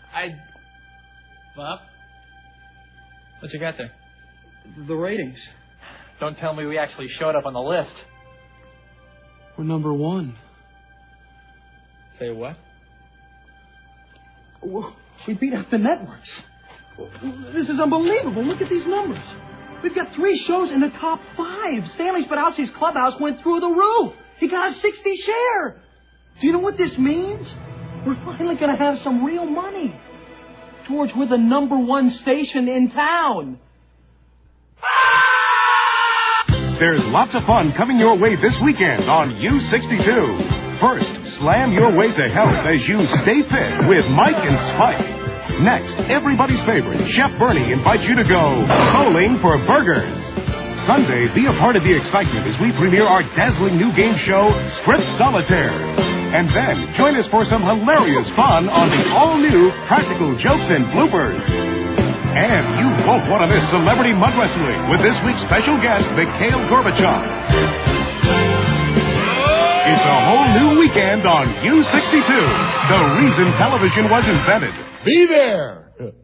Bob? What you got there? The ratings. Don't tell me we actually showed up on the list. We're number one. Say what? We beat out the networks. This is unbelievable. Look at these numbers. We've got 3 shows in the top 5. Stanley Spadowski's Clubhouse went through the roof. He got a 60 share. Do you know what this means? We're finally going to have some real money. George, we're the number 1 station in town. There's lots of fun coming your way this weekend on U62. First, slam your way to health as you stay fit with Mike and Spike. Next, everybody's favorite, Chef Bernie invites you to go bowling for burgers. Sunday, be a part of the excitement as we premiere our dazzling new game show, Script Solitaire. And then, join us for some hilarious fun on the all-new Practical Jokes and Bloopers. And you won't want to miss Celebrity Mud Wrestling with this week's special guest, Mikhail Gorbachev. It's a whole new weekend on U62, the reason television was invented. Be there!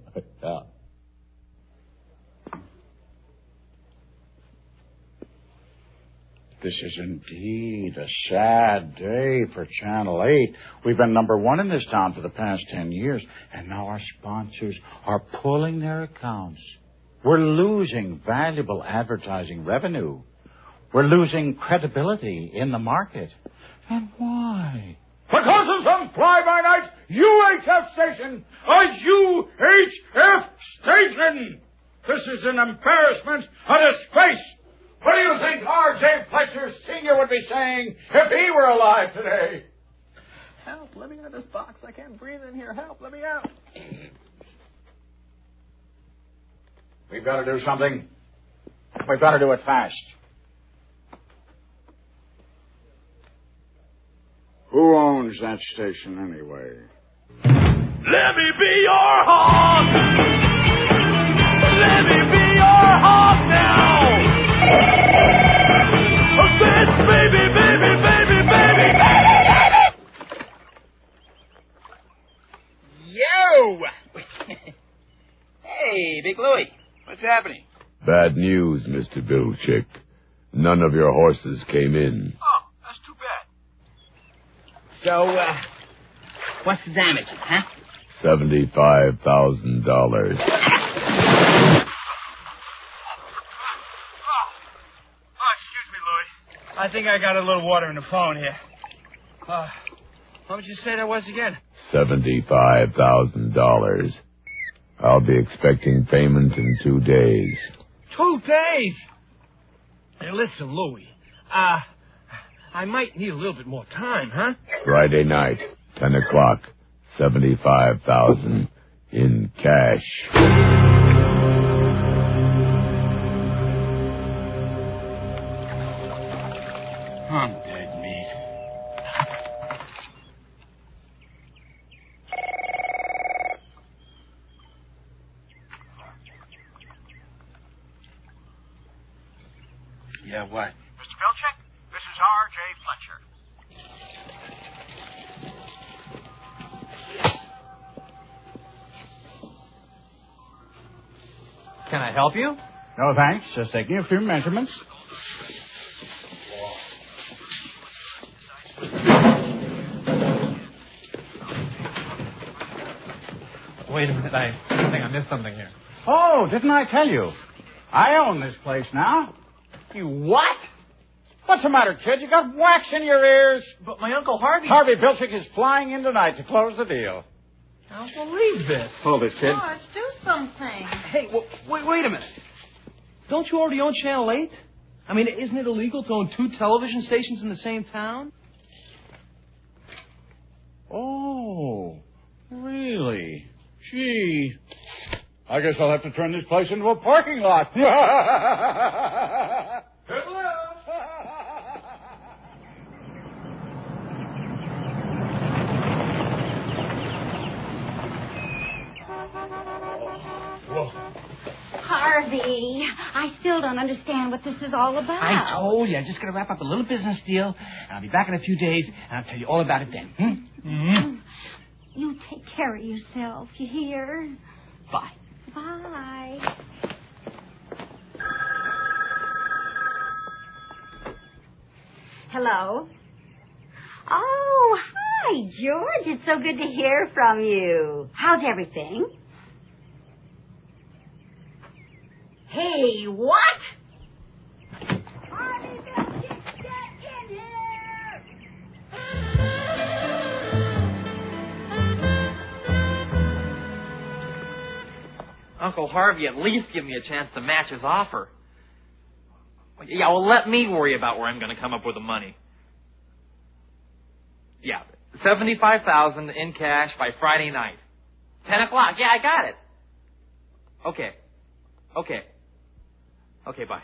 This is indeed a sad day for Channel 8. We've been number 1 in this town for the past 10 years, and now our sponsors are pulling their accounts. We're losing valuable advertising revenue. We're losing credibility in the market. And why? Because of some fly-by-night UHF station, a UHF station! This is an embarrassment, a disgrace! What do you think R.J. Fletcher Sr. would be saying if he were alive today? Help, let me out of this box. I can't breathe in here. Help, let me out. We've got to do something. We've got to do it fast. Who owns that station anyway? Let me be your hawk! Let me be your hawk now! Oh, bitch, baby, baby, baby, baby, baby, baby! Yo! Hey, Big Louie, what's happening? Bad news, Mr. Billchick. None of your horses came in. Oh, that's too bad. So, what's the damages, huh? $75,000. I think I got a little water in the phone here. What would you say that was again? $75,000. I'll be expecting payment in 2 days. 2 days? Hey, listen, Louie. I might need a little bit more time, huh? Friday night, 10 o'clock, $75,000 in cash. I'm dead meat. Yeah, what? Mr. Billchick, this is R.J. Fletcher. Can I help you? No, thanks. Just taking a few measurements. Wait a minute. I think I missed something here. Oh, didn't I tell you? I own this place now. You what? What's the matter, kid? You got wax in your ears? But my Uncle Harvey... Harvey Billchick is flying in tonight to close the deal. I don't believe this. Hold this, kid. George, do something. Hey, wait a minute. Don't you already own Channel 8? I mean, isn't it illegal to own 2 television stations in the same town? Oh, really? Gee, I guess I'll have to turn this place into a parking lot. Whoa. Harvey, I still don't understand what this is all about. I told you, I'm just going to wrap up a little business deal, and I'll be back in a few days, and I'll tell you all about it then. Mm-hmm. You take care of yourself, you hear? Bye. Bye. Hello? Oh, hi, George. It's so good to hear from you. How's everything? Hey, what? Uncle Harvey, at least give me a chance to match his offer. Yeah, well, let me worry about where I'm going to come up with the money. Yeah, $75,000 in cash by Friday night. 10 o'clock. Yeah, I got it. Okay, bye.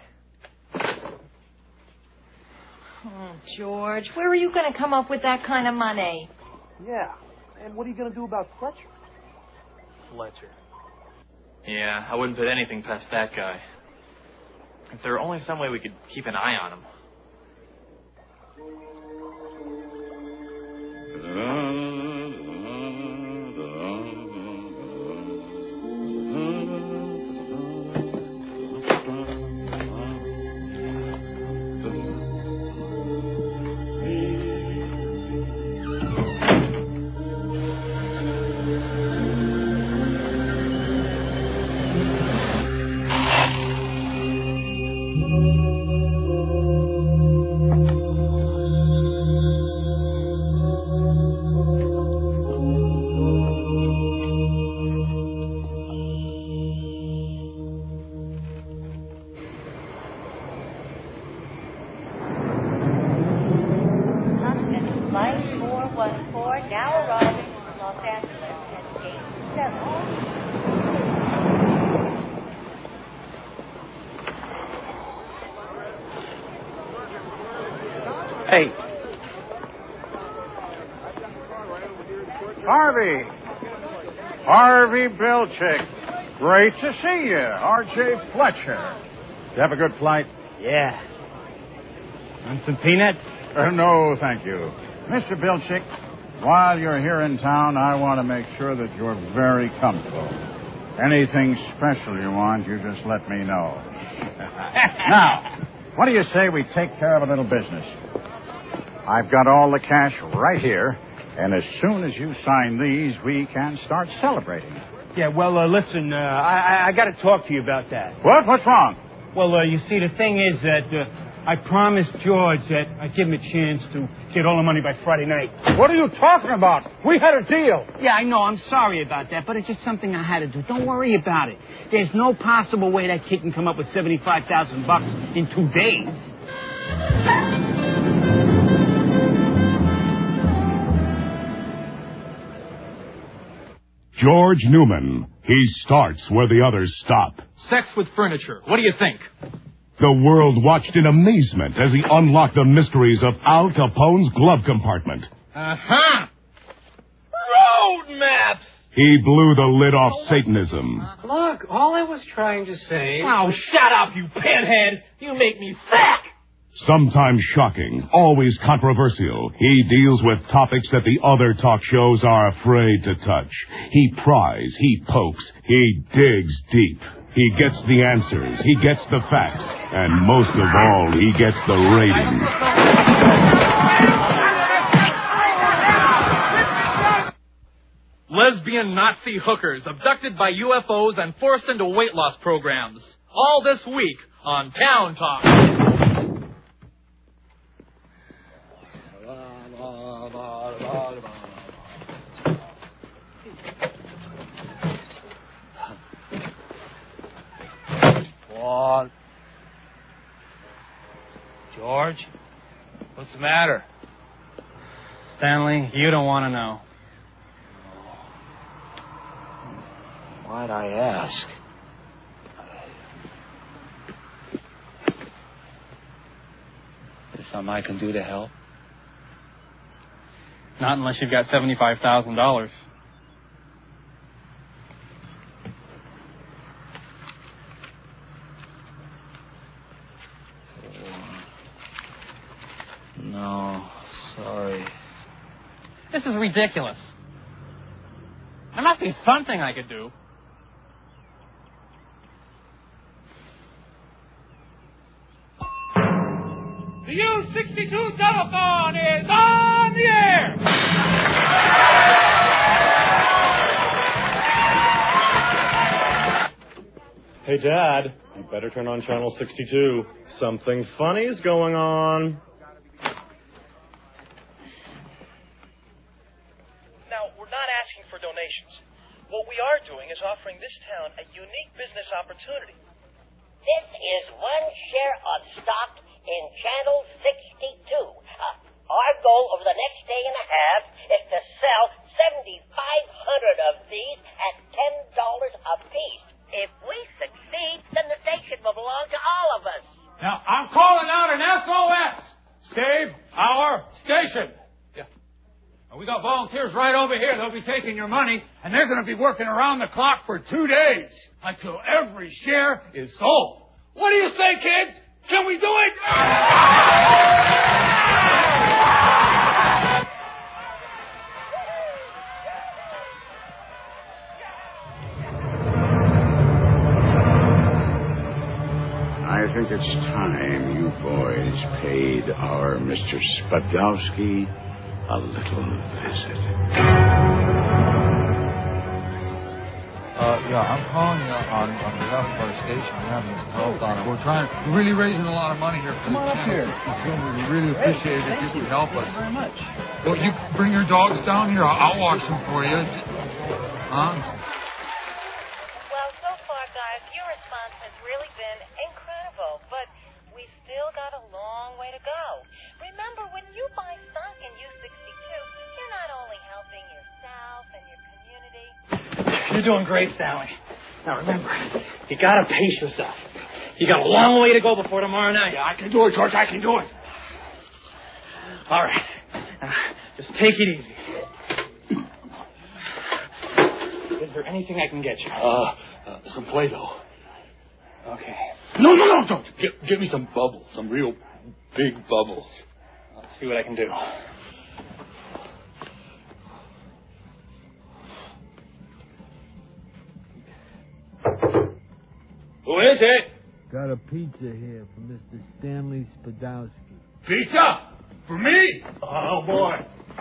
Oh, George, where are you going to come up with that kind of money? Yeah. And what are you going to do about Fletcher? Fletcher. Yeah, I wouldn't put anything past that guy. If there were only some way we could keep an eye on him. Hey. Harvey Bilchick. Great to see you. R.J. Fletcher. Did you have a good flight? Yeah. Want some peanuts? No, thank you. Mr. Bilchick, while you're here in town, I want to make sure that you're very comfortable. Anything special you want, you just let me know. Now, what do you say we take care of a little business? I've got all the cash right here, and as soon as you sign these, we can start celebrating. Yeah, well, listen, I got to talk to you about that. What? What's wrong? Well, you see, the thing is that I promised George that I'd give him a chance to get all the money by Friday night. What are you talking about? We had a deal. Yeah, I know. I'm sorry about that, but it's just something I had to do. Don't worry about it. There's no possible way that kid can come up with $75,000 in 2 days. George Newman. He starts where the others stop. Sex with furniture. What do you think? The world watched in amazement as he unlocked the mysteries of Al Capone's glove compartment. Uh-huh. Road maps! He blew the lid off Satanism. Look, all I was trying to say... Oh, shut up, you pinhead! You make me sick! Sometimes shocking, always controversial, he deals with topics that the other talk shows are afraid to touch. He pries, he pokes, he digs deep. He gets the answers, he gets the facts, and most of all, he gets the ratings. Lesbian Nazi hookers abducted by UFOs and forced into weight loss programs. All this week on Town Talk. What? George? What's the matter? Stanley, you don't want to know. Why'd I ask? Is something I can do to help? Not unless you've got $75,000. This is ridiculous. There must be something I could do. The U62 telephone is on the air! Hey, Dad, you better turn on Channel 62. Something funny's going on. Now, we're not asking for donations. What we are doing is offering this town a unique business opportunity. This is one share of stock in Channel 62. Our goal over the next day and a half is to sell 7,500 of these at $10 a piece. If we succeed, then the station will belong to all of us. Now, I'm calling out an SOS. Save our station. Yeah. And we got volunteers right over here. They'll be taking your money, and they're going to be working around the clock for 2 days until every share is sold. What do you say, kids? Can we do it? I think it's time you boys paid our Mr. Spadowski a little visit. Yeah, I'm calling on behalf of our station. We're having this telethon. We're really raising a lot of money here. Come on up here. We really appreciate it if you could help us. Very much. Well, you bring your dogs down here. I'll wash them for you. Huh? Well, so far, guys, your response has really been incredible, but we still got a long way to go. Remember, when you buy stock in U62, you're not only helping yourself and your community. You're doing great, Stanley. Now remember, you gotta pace yourself. You got a long way to go before tomorrow night. Yeah, I can do it, George. I can do it. All right. Just take it easy. Is there anything I can get you? Some Play-Doh. Okay. No, don't. Get me some bubbles, some real big bubbles. I'll see what I can do. Who is it? Got a pizza here from Mr. Stanley Spadowski. Pizza? For me? Oh, boy.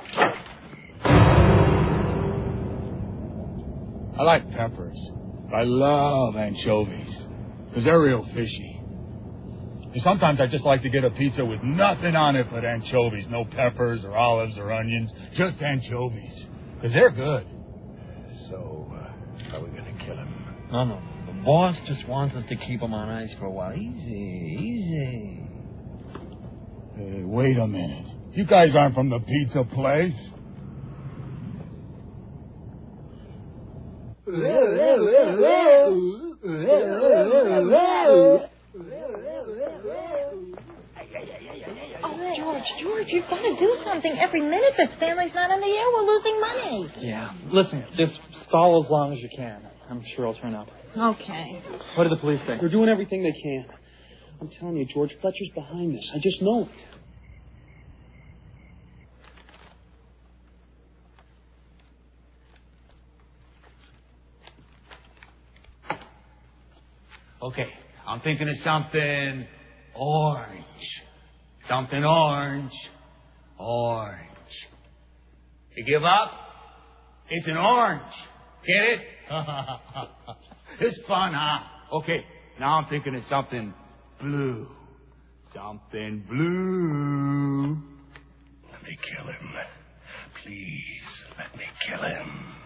I like peppers. I love anchovies. Because they're real fishy. And sometimes I just like to get a pizza with nothing on it but anchovies. No peppers or olives or onions. Just anchovies. Because they're good. So, how are we going to kill him? No. The boss just wants us to keep him on ice for a while. Easy. Hey, wait a minute. You guys aren't from the pizza place. Oh, George, you've got to do something. Every minute that Stanley's not on the air, we're losing money. Yeah. Listen, just stall as long as you can. I'm sure I'll turn up. Okay. What did the police say? They're doing everything they can. I'm telling you, George, Fletcher's behind this. I just know it. Okay, I'm thinking of something orange. Something orange. Orange. You give up? It's an orange. Get it? It's fun, huh? Okay, now I'm thinking of something blue. Something blue. Let me kill him. Please, let me kill him.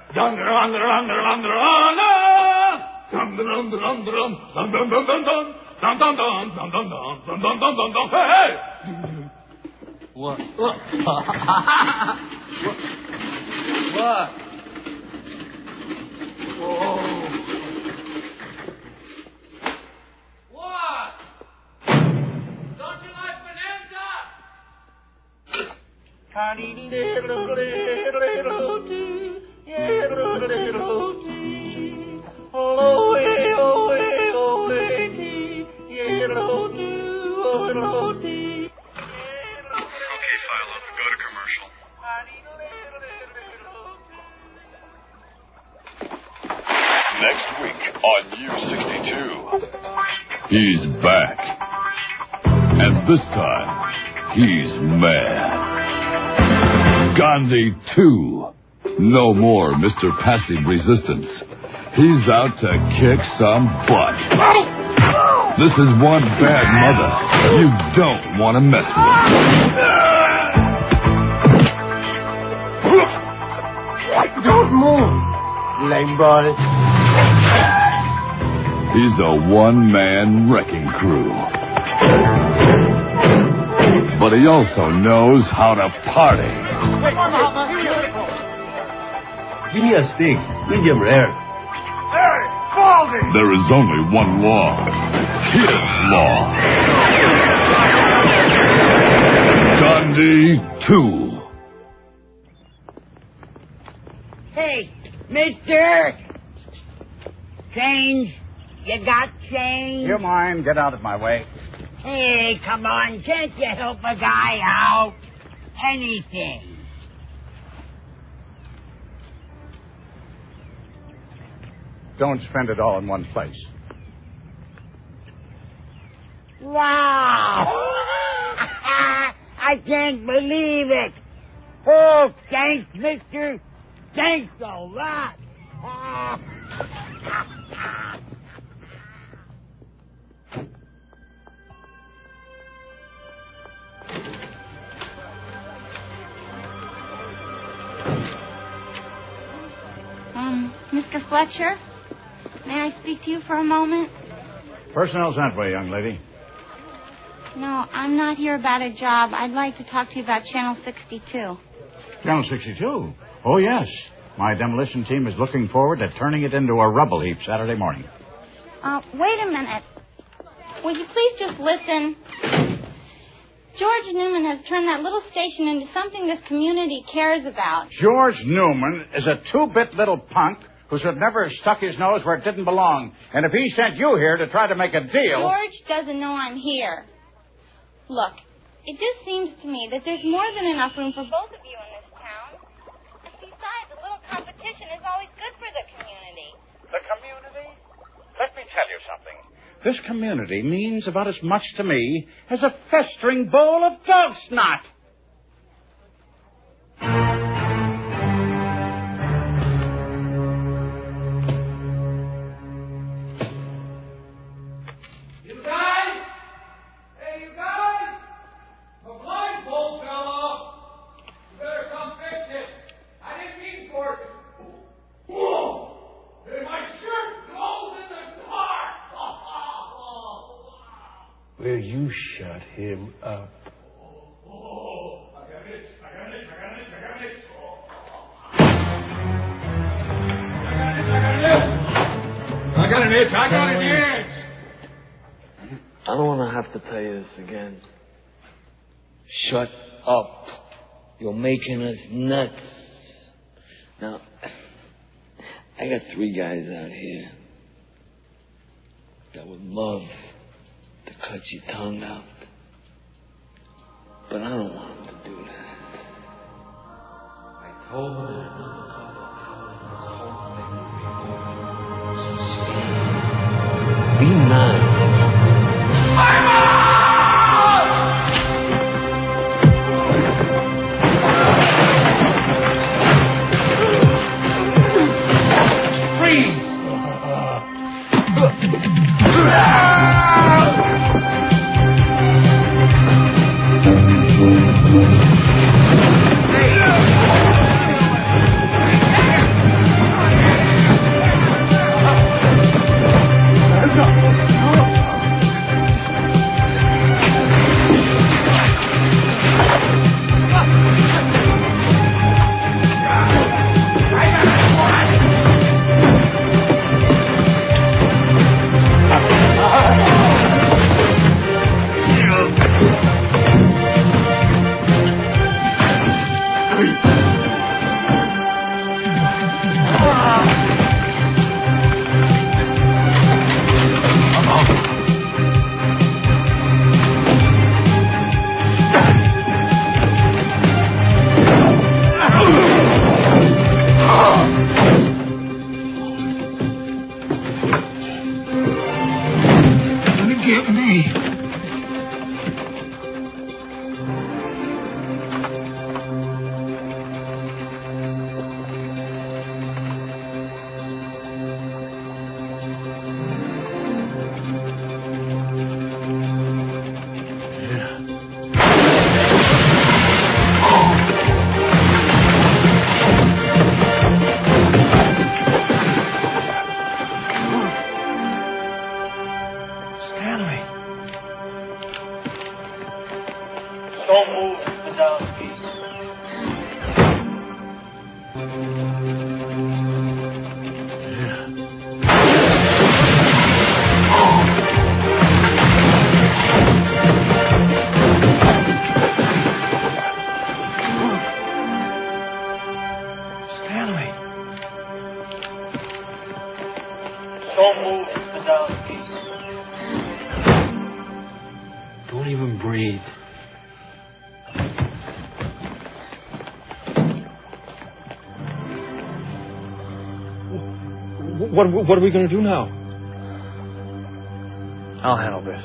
Hey! What? What? Whoa. What? Don't you like bonanza? Okay, Philo, go to commercial. U62. He's back. And this time, he's mad. Gandhi 2. No more Mr. Passive Resistance. He's out to kick some butt. This is one bad mother you don't want to mess with. Don't move, lame boy. He's a one-man wrecking crew. But he also knows how to party. Give me a steak, medium rare. Hey, Baldy! There is only one law. His law. Gandhi 2. Hey, mister! Change? You got change? You mind? Get out of my way. Hey, come on. Can't you help a guy out? Anything. Don't spend it all in one place. Wow! I can't believe it. Oh, thanks, mister. Thanks a lot. Mr. Fletcher, may I speak to you for a moment? Personnel's that way, young lady. No, I'm not here about a job. I'd like to talk to you about Channel 62. Channel 62? Oh, yes. My demolition team is looking forward to turning it into a rubble heap Saturday morning. Wait a minute. Will you please just listen? George Newman has turned that little station into something this community cares about. George Newman is a two-bit little punk who should never have stuck his nose where it didn't belong. And if he sent you here to try to make a deal... George doesn't know I'm here. Look, it just seems to me that there's more than enough room for both of you in this town. And besides, a little competition is always good for the community. The community? Let me tell you something. This community means about as much to me as a festering bowl of dog snot. You guys! Hey, you guys! The blindfold fell off. You better come fix it. I didn't mean for it. Whoa! And my shirt goes in the car! Will you shut him up? I got an itch. I don't want to have to tell you this again. Shut up. You're making us nuts. Now, I got 3 guys out here that would love to cut your tongue out. But I don't want them to do that. I told them there's another couple of hours in this whole thing. Be nice. with me. Don't move the down piece. Stanley. Don't move the down piece. Don't even breathe. What are we going to do now? I'll handle this.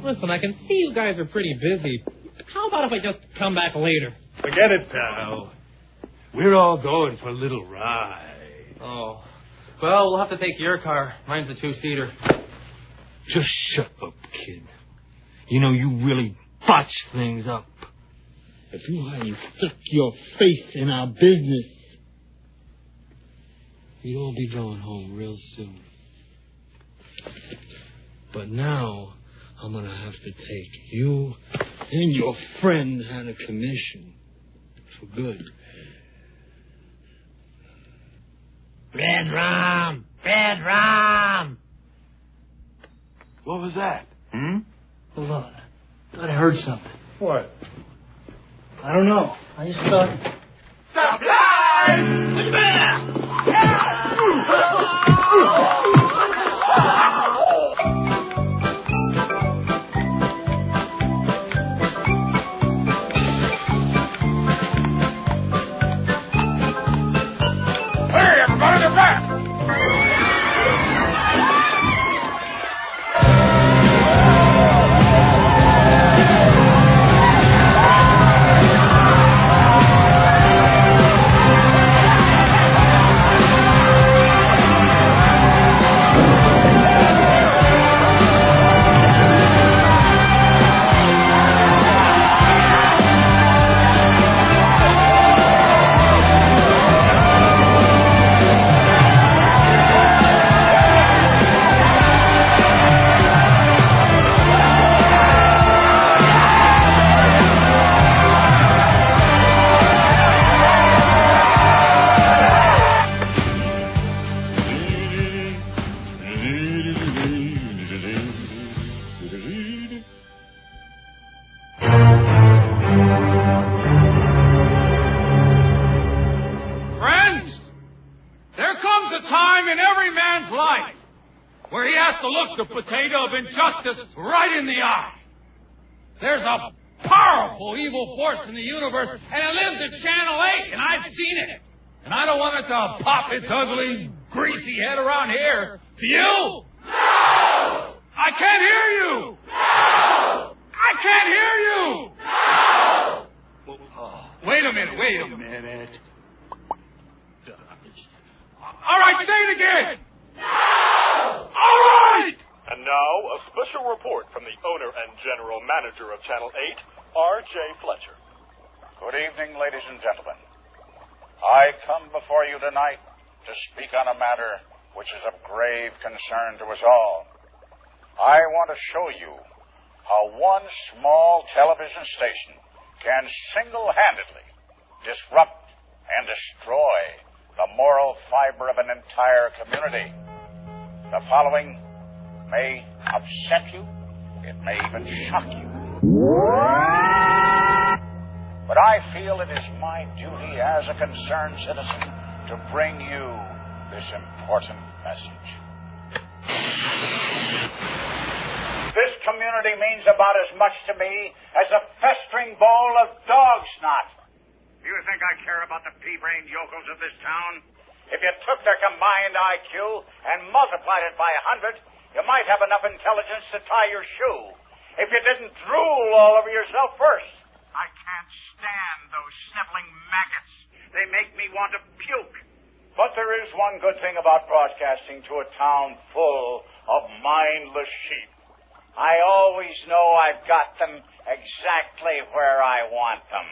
Listen, I can see you guys are pretty busy. How about if I just come back later? Forget it, pal. We're all going for a little ride. Oh. Well, we'll have to take your car. Mine's a 2-seater. Just shut up, kid. You know, you really botched things up. If you hadn't stuck your face in our business, we'd all be going home real soon. But now, I'm going to have to take you and your friend out of commission. For good. Bedroom! Bedroom! What was that? Hold on. Thought I heard something. What? I don't know. I just thought... Supply! What's the matter? Hey, everybody, they're back! The potato of injustice right in the eye. There's a powerful evil force in the universe, and it lives at Channel 8, and I've seen it. And I don't want it to pop its ugly, greasy head around here. Do you? No! I can't hear you! No! I can't hear you! No! Wait a minute. All right, say it again! No! All right! And now, a special report from the owner and general manager of Channel 8, R.J. Fletcher. Good evening, ladies and gentlemen. I come before you tonight to speak on a matter which is of grave concern to us all. I want to show you how one small television station can single-handedly disrupt and destroy the moral fiber of an entire community. The following may upset you. It may even shock you. But I feel it is my duty as a concerned citizen to bring you this important message. This community means about as much to me as a festering bowl of dog snot. You think I care about the pea-brained yokels of this town? If you took their combined IQ and multiplied it by 100, you might have enough intelligence to tie your shoe. If you didn't drool all over yourself first. I can't stand those sniveling maggots. They make me want to puke. But there is one good thing about broadcasting to a town full of mindless sheep. I always know I've got them exactly where I want them.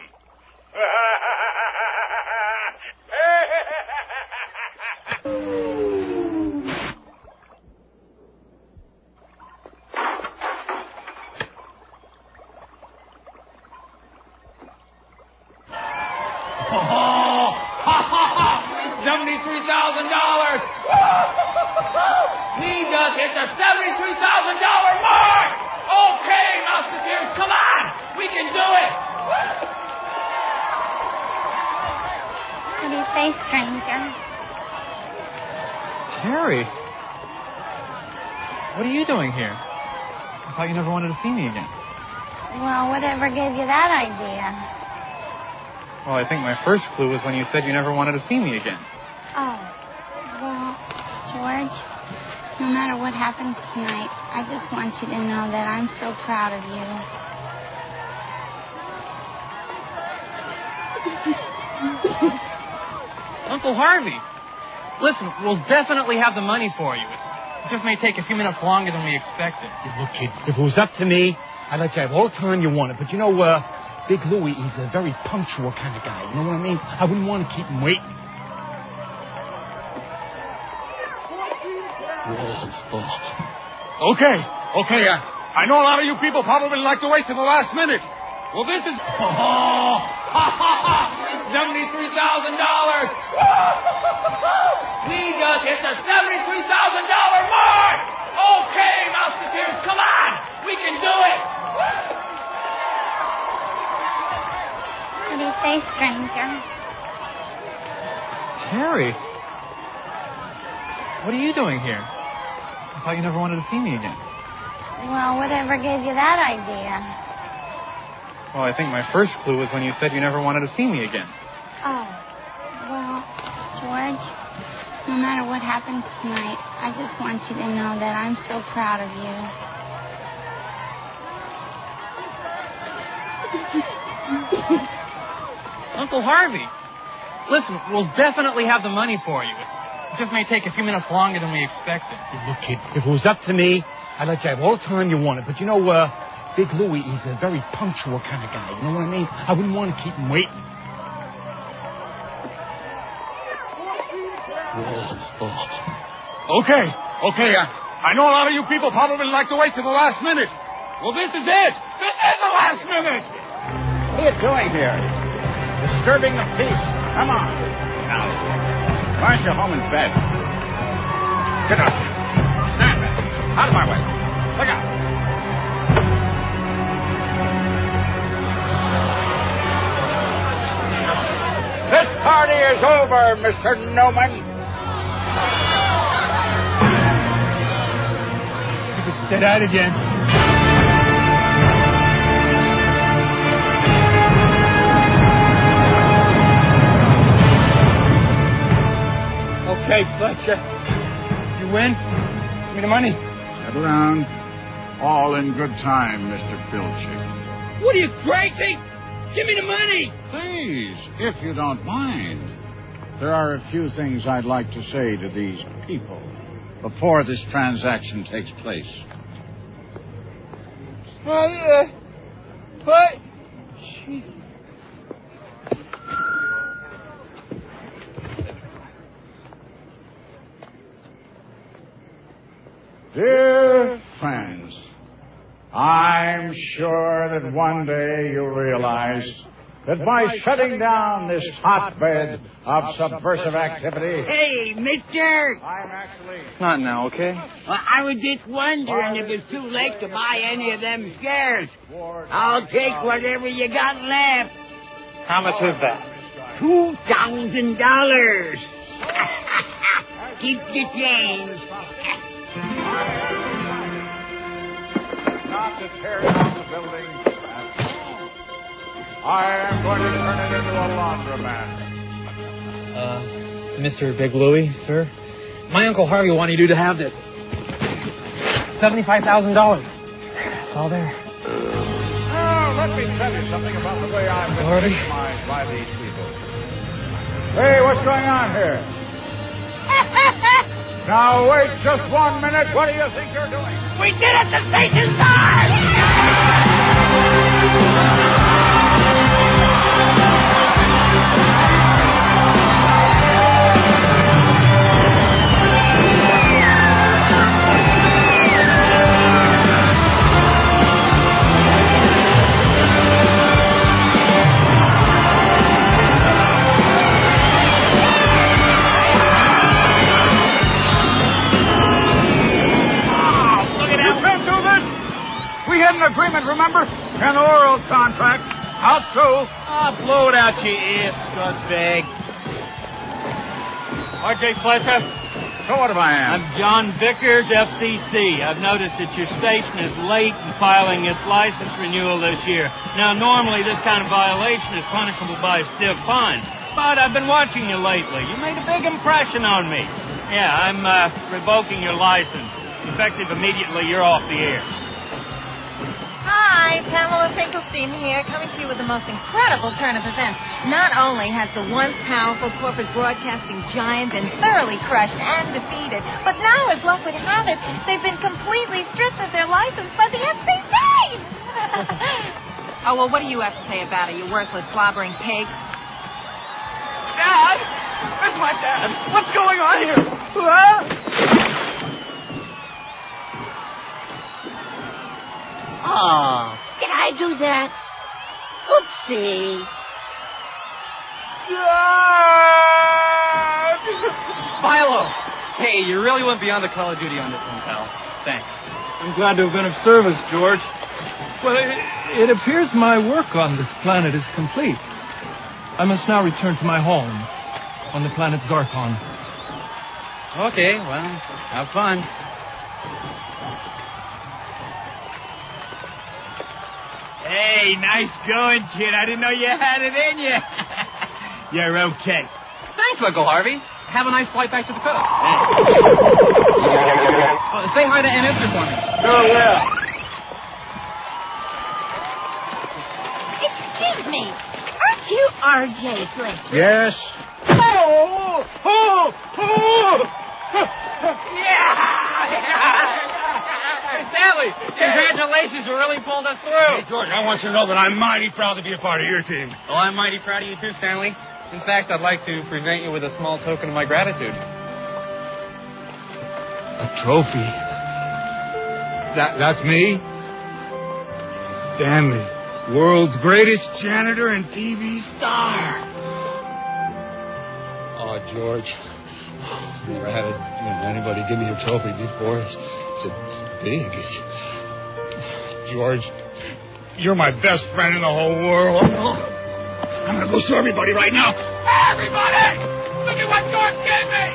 $73,000! We just hit the $73,000 mark! Okay, Musketeers, come on! We can do it! What do you say, stranger? Harry! What are you doing here? I thought you never wanted to see me again. Well, whatever gave you that idea? Well, I think my first clue was when you said you never wanted to see me again. Oh, well, George, no matter what happens tonight, I just want you to know that I'm so proud of you. Uncle Harvey, listen, we'll definitely have the money for you. It just may take a few minutes longer than we expected. Look, kid, if it was up to me, I'd let you have all the time you wanted. But you know, Big Louie, he's a very punctual kind of guy. You know what I mean? I wouldn't want to keep him waiting. Okay. I know a lot of you people probably like to wait till the last minute. Well, this is... $73,000! We just hit the $73,000 mark! Okay, Mouseketeers, come on! We can do it! What do you say, stranger? Harry, what are you doing here? I thought you never wanted to see me again. Well, whatever gave you that idea? Well, I think my first clue was when you said you never wanted to see me again. Oh, well, George, no matter what happens tonight, I just want you to know that I'm so proud of you. Uncle Harvey, listen, we'll definitely have the money for you. It just may take a few minutes longer than we expected. Look, kid, if it was up to me, I'd let you have all the time you wanted. But you know, Big Louie, he's a very punctual kind of guy. You know what I mean? I wouldn't want to keep him waiting. Okay. I know a lot of you people probably like to wait till the last minute. Well, this is it. This is the last minute. What are you doing here? Disturbing the peace. Come on. Now, why aren't you home in bed? Get up. Stand there. Out of my way. Look out. This party is over, Mr. Newman. You could say that again. Okay, Fletcher. You win. Give me the money. Settle down. All in good time, Mr. Pilchick. What are you, crazy? Give me the money. Please, if you don't mind. There are a few things I'd like to say to these people before this transaction takes place. What? Dear friends, I'm sure that one day you'll realize that by shutting down this hotbed of subversive activity... Hey, mister! I'm actually... Not now, okay? Well, I was just wondering if it's too late to buy any of them shares. I'll take whatever you got left. How much is that? $2,000. Keep the change. Not to tear down the building. I am going to turn it into a laundromat. Mr. Big Louie, sir, my Uncle Harvey wanted you to have this. $75,000. It's all there. Now, let me tell you something about the way I've been victimized by these people. Hey, what's going on here? Now, wait just 1 minute. What do you think you're doing? We did it! The station's on! Agreement, remember? An oral contract. How so? Blow it out your ears, scuzzbag. R.J. Fletcher. So what if I am? I'm John Vickers, FCC. I've noticed that your station is late in filing its license renewal this year. Now, normally this kind of violation is punishable by a stiff fine. But I've been watching you lately. You made a big impression on me. Yeah, I'm revoking your license. effective immediately you're off the air. Hi, Pamela Finkelstein here, coming to you with the most incredible turn of events. Not only has the once powerful corporate broadcasting giant been thoroughly crushed and defeated, but now, as luck would have it, they've been completely stripped of their license by the FCC! Oh, well, what do you have to say about it, you worthless, slobbering pig? Dad! Where's my dad? What's going on here? Oh, did I do that? Oopsie. Philo! Hey, you really went beyond the Call of Duty on this one, pal. Thanks. I'm glad to have been of service, George. Well, it appears my work on this planet is complete. I must now return to my home on the planet Zarkon. Okay, well, have fun. Hey, nice going, kid. I didn't know you had it in you. You're okay. Thanks, Uncle Harvey. Have a nice flight back to the coast. Say hi to Aunt Esther for me. Oh, yeah. Excuse me. Aren't you R.J. Fletcher? Yes. Oh! Stanley, congratulations. You really pulled us through. Hey, George, I want you to know that I'm mighty proud to be a part of your team. Well, I'm mighty proud of you too, Stanley. In fact, I'd like to present you with a small token of my gratitude. A trophy? That's me? Stanley, world's greatest janitor and TV star. Oh, George, never had anybody give me a trophy before. It's big. George, you're my best friend in the whole world. I'm going to go show everybody right now. Everybody! Look at what George gave me!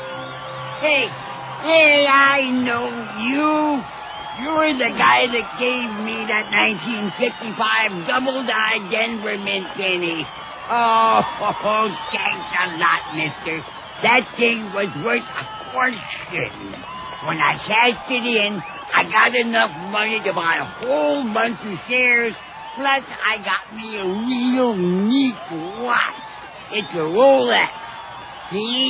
Hey, I know you. You're the guy that gave me that 1955 double-die Denver mint penny. Oh, thanks a lot, mister. That thing was worth a fortune. When I cashed it in, I got enough money to buy a whole bunch of shares. Plus, I got me a real neat watch. It's a Rolex. See?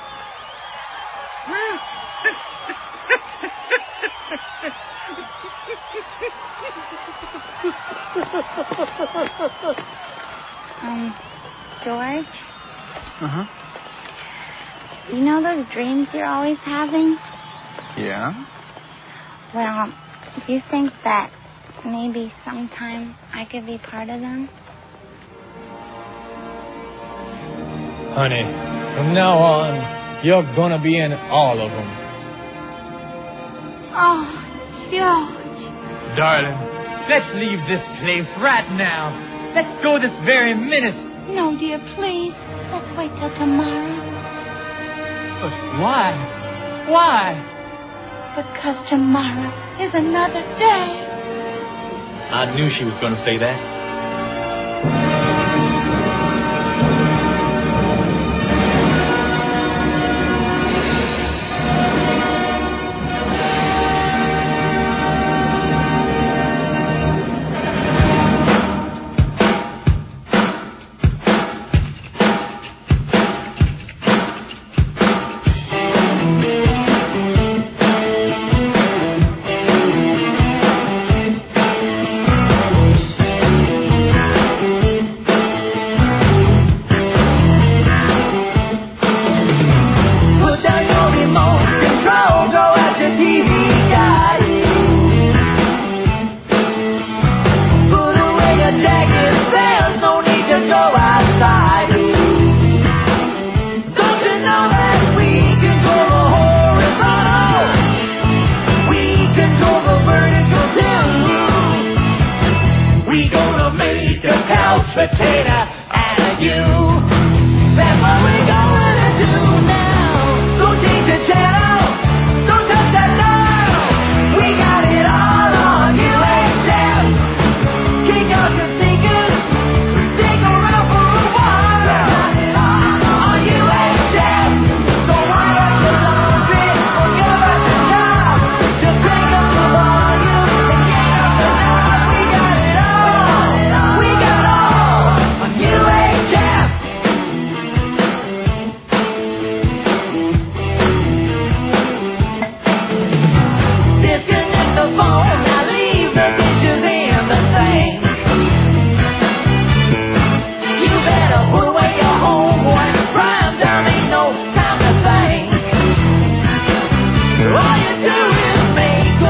George? Uh-huh. You know those dreams you're always having? Yeah? Well, do you think that maybe sometime I could be part of them? Honey, from now on, you're gonna be in all of them. Oh, George. Darling, let's leave this place right now. Let's go this very minute. No, dear, please. Let's wait till tomorrow. But why? Why? Because tomorrow is another day. I knew she was going to say that.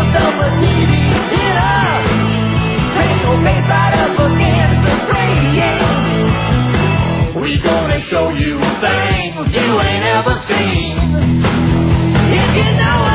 yourself a TV dinner. Take your face right up against the grain. We gonna show you things you ain't ever seen. If you know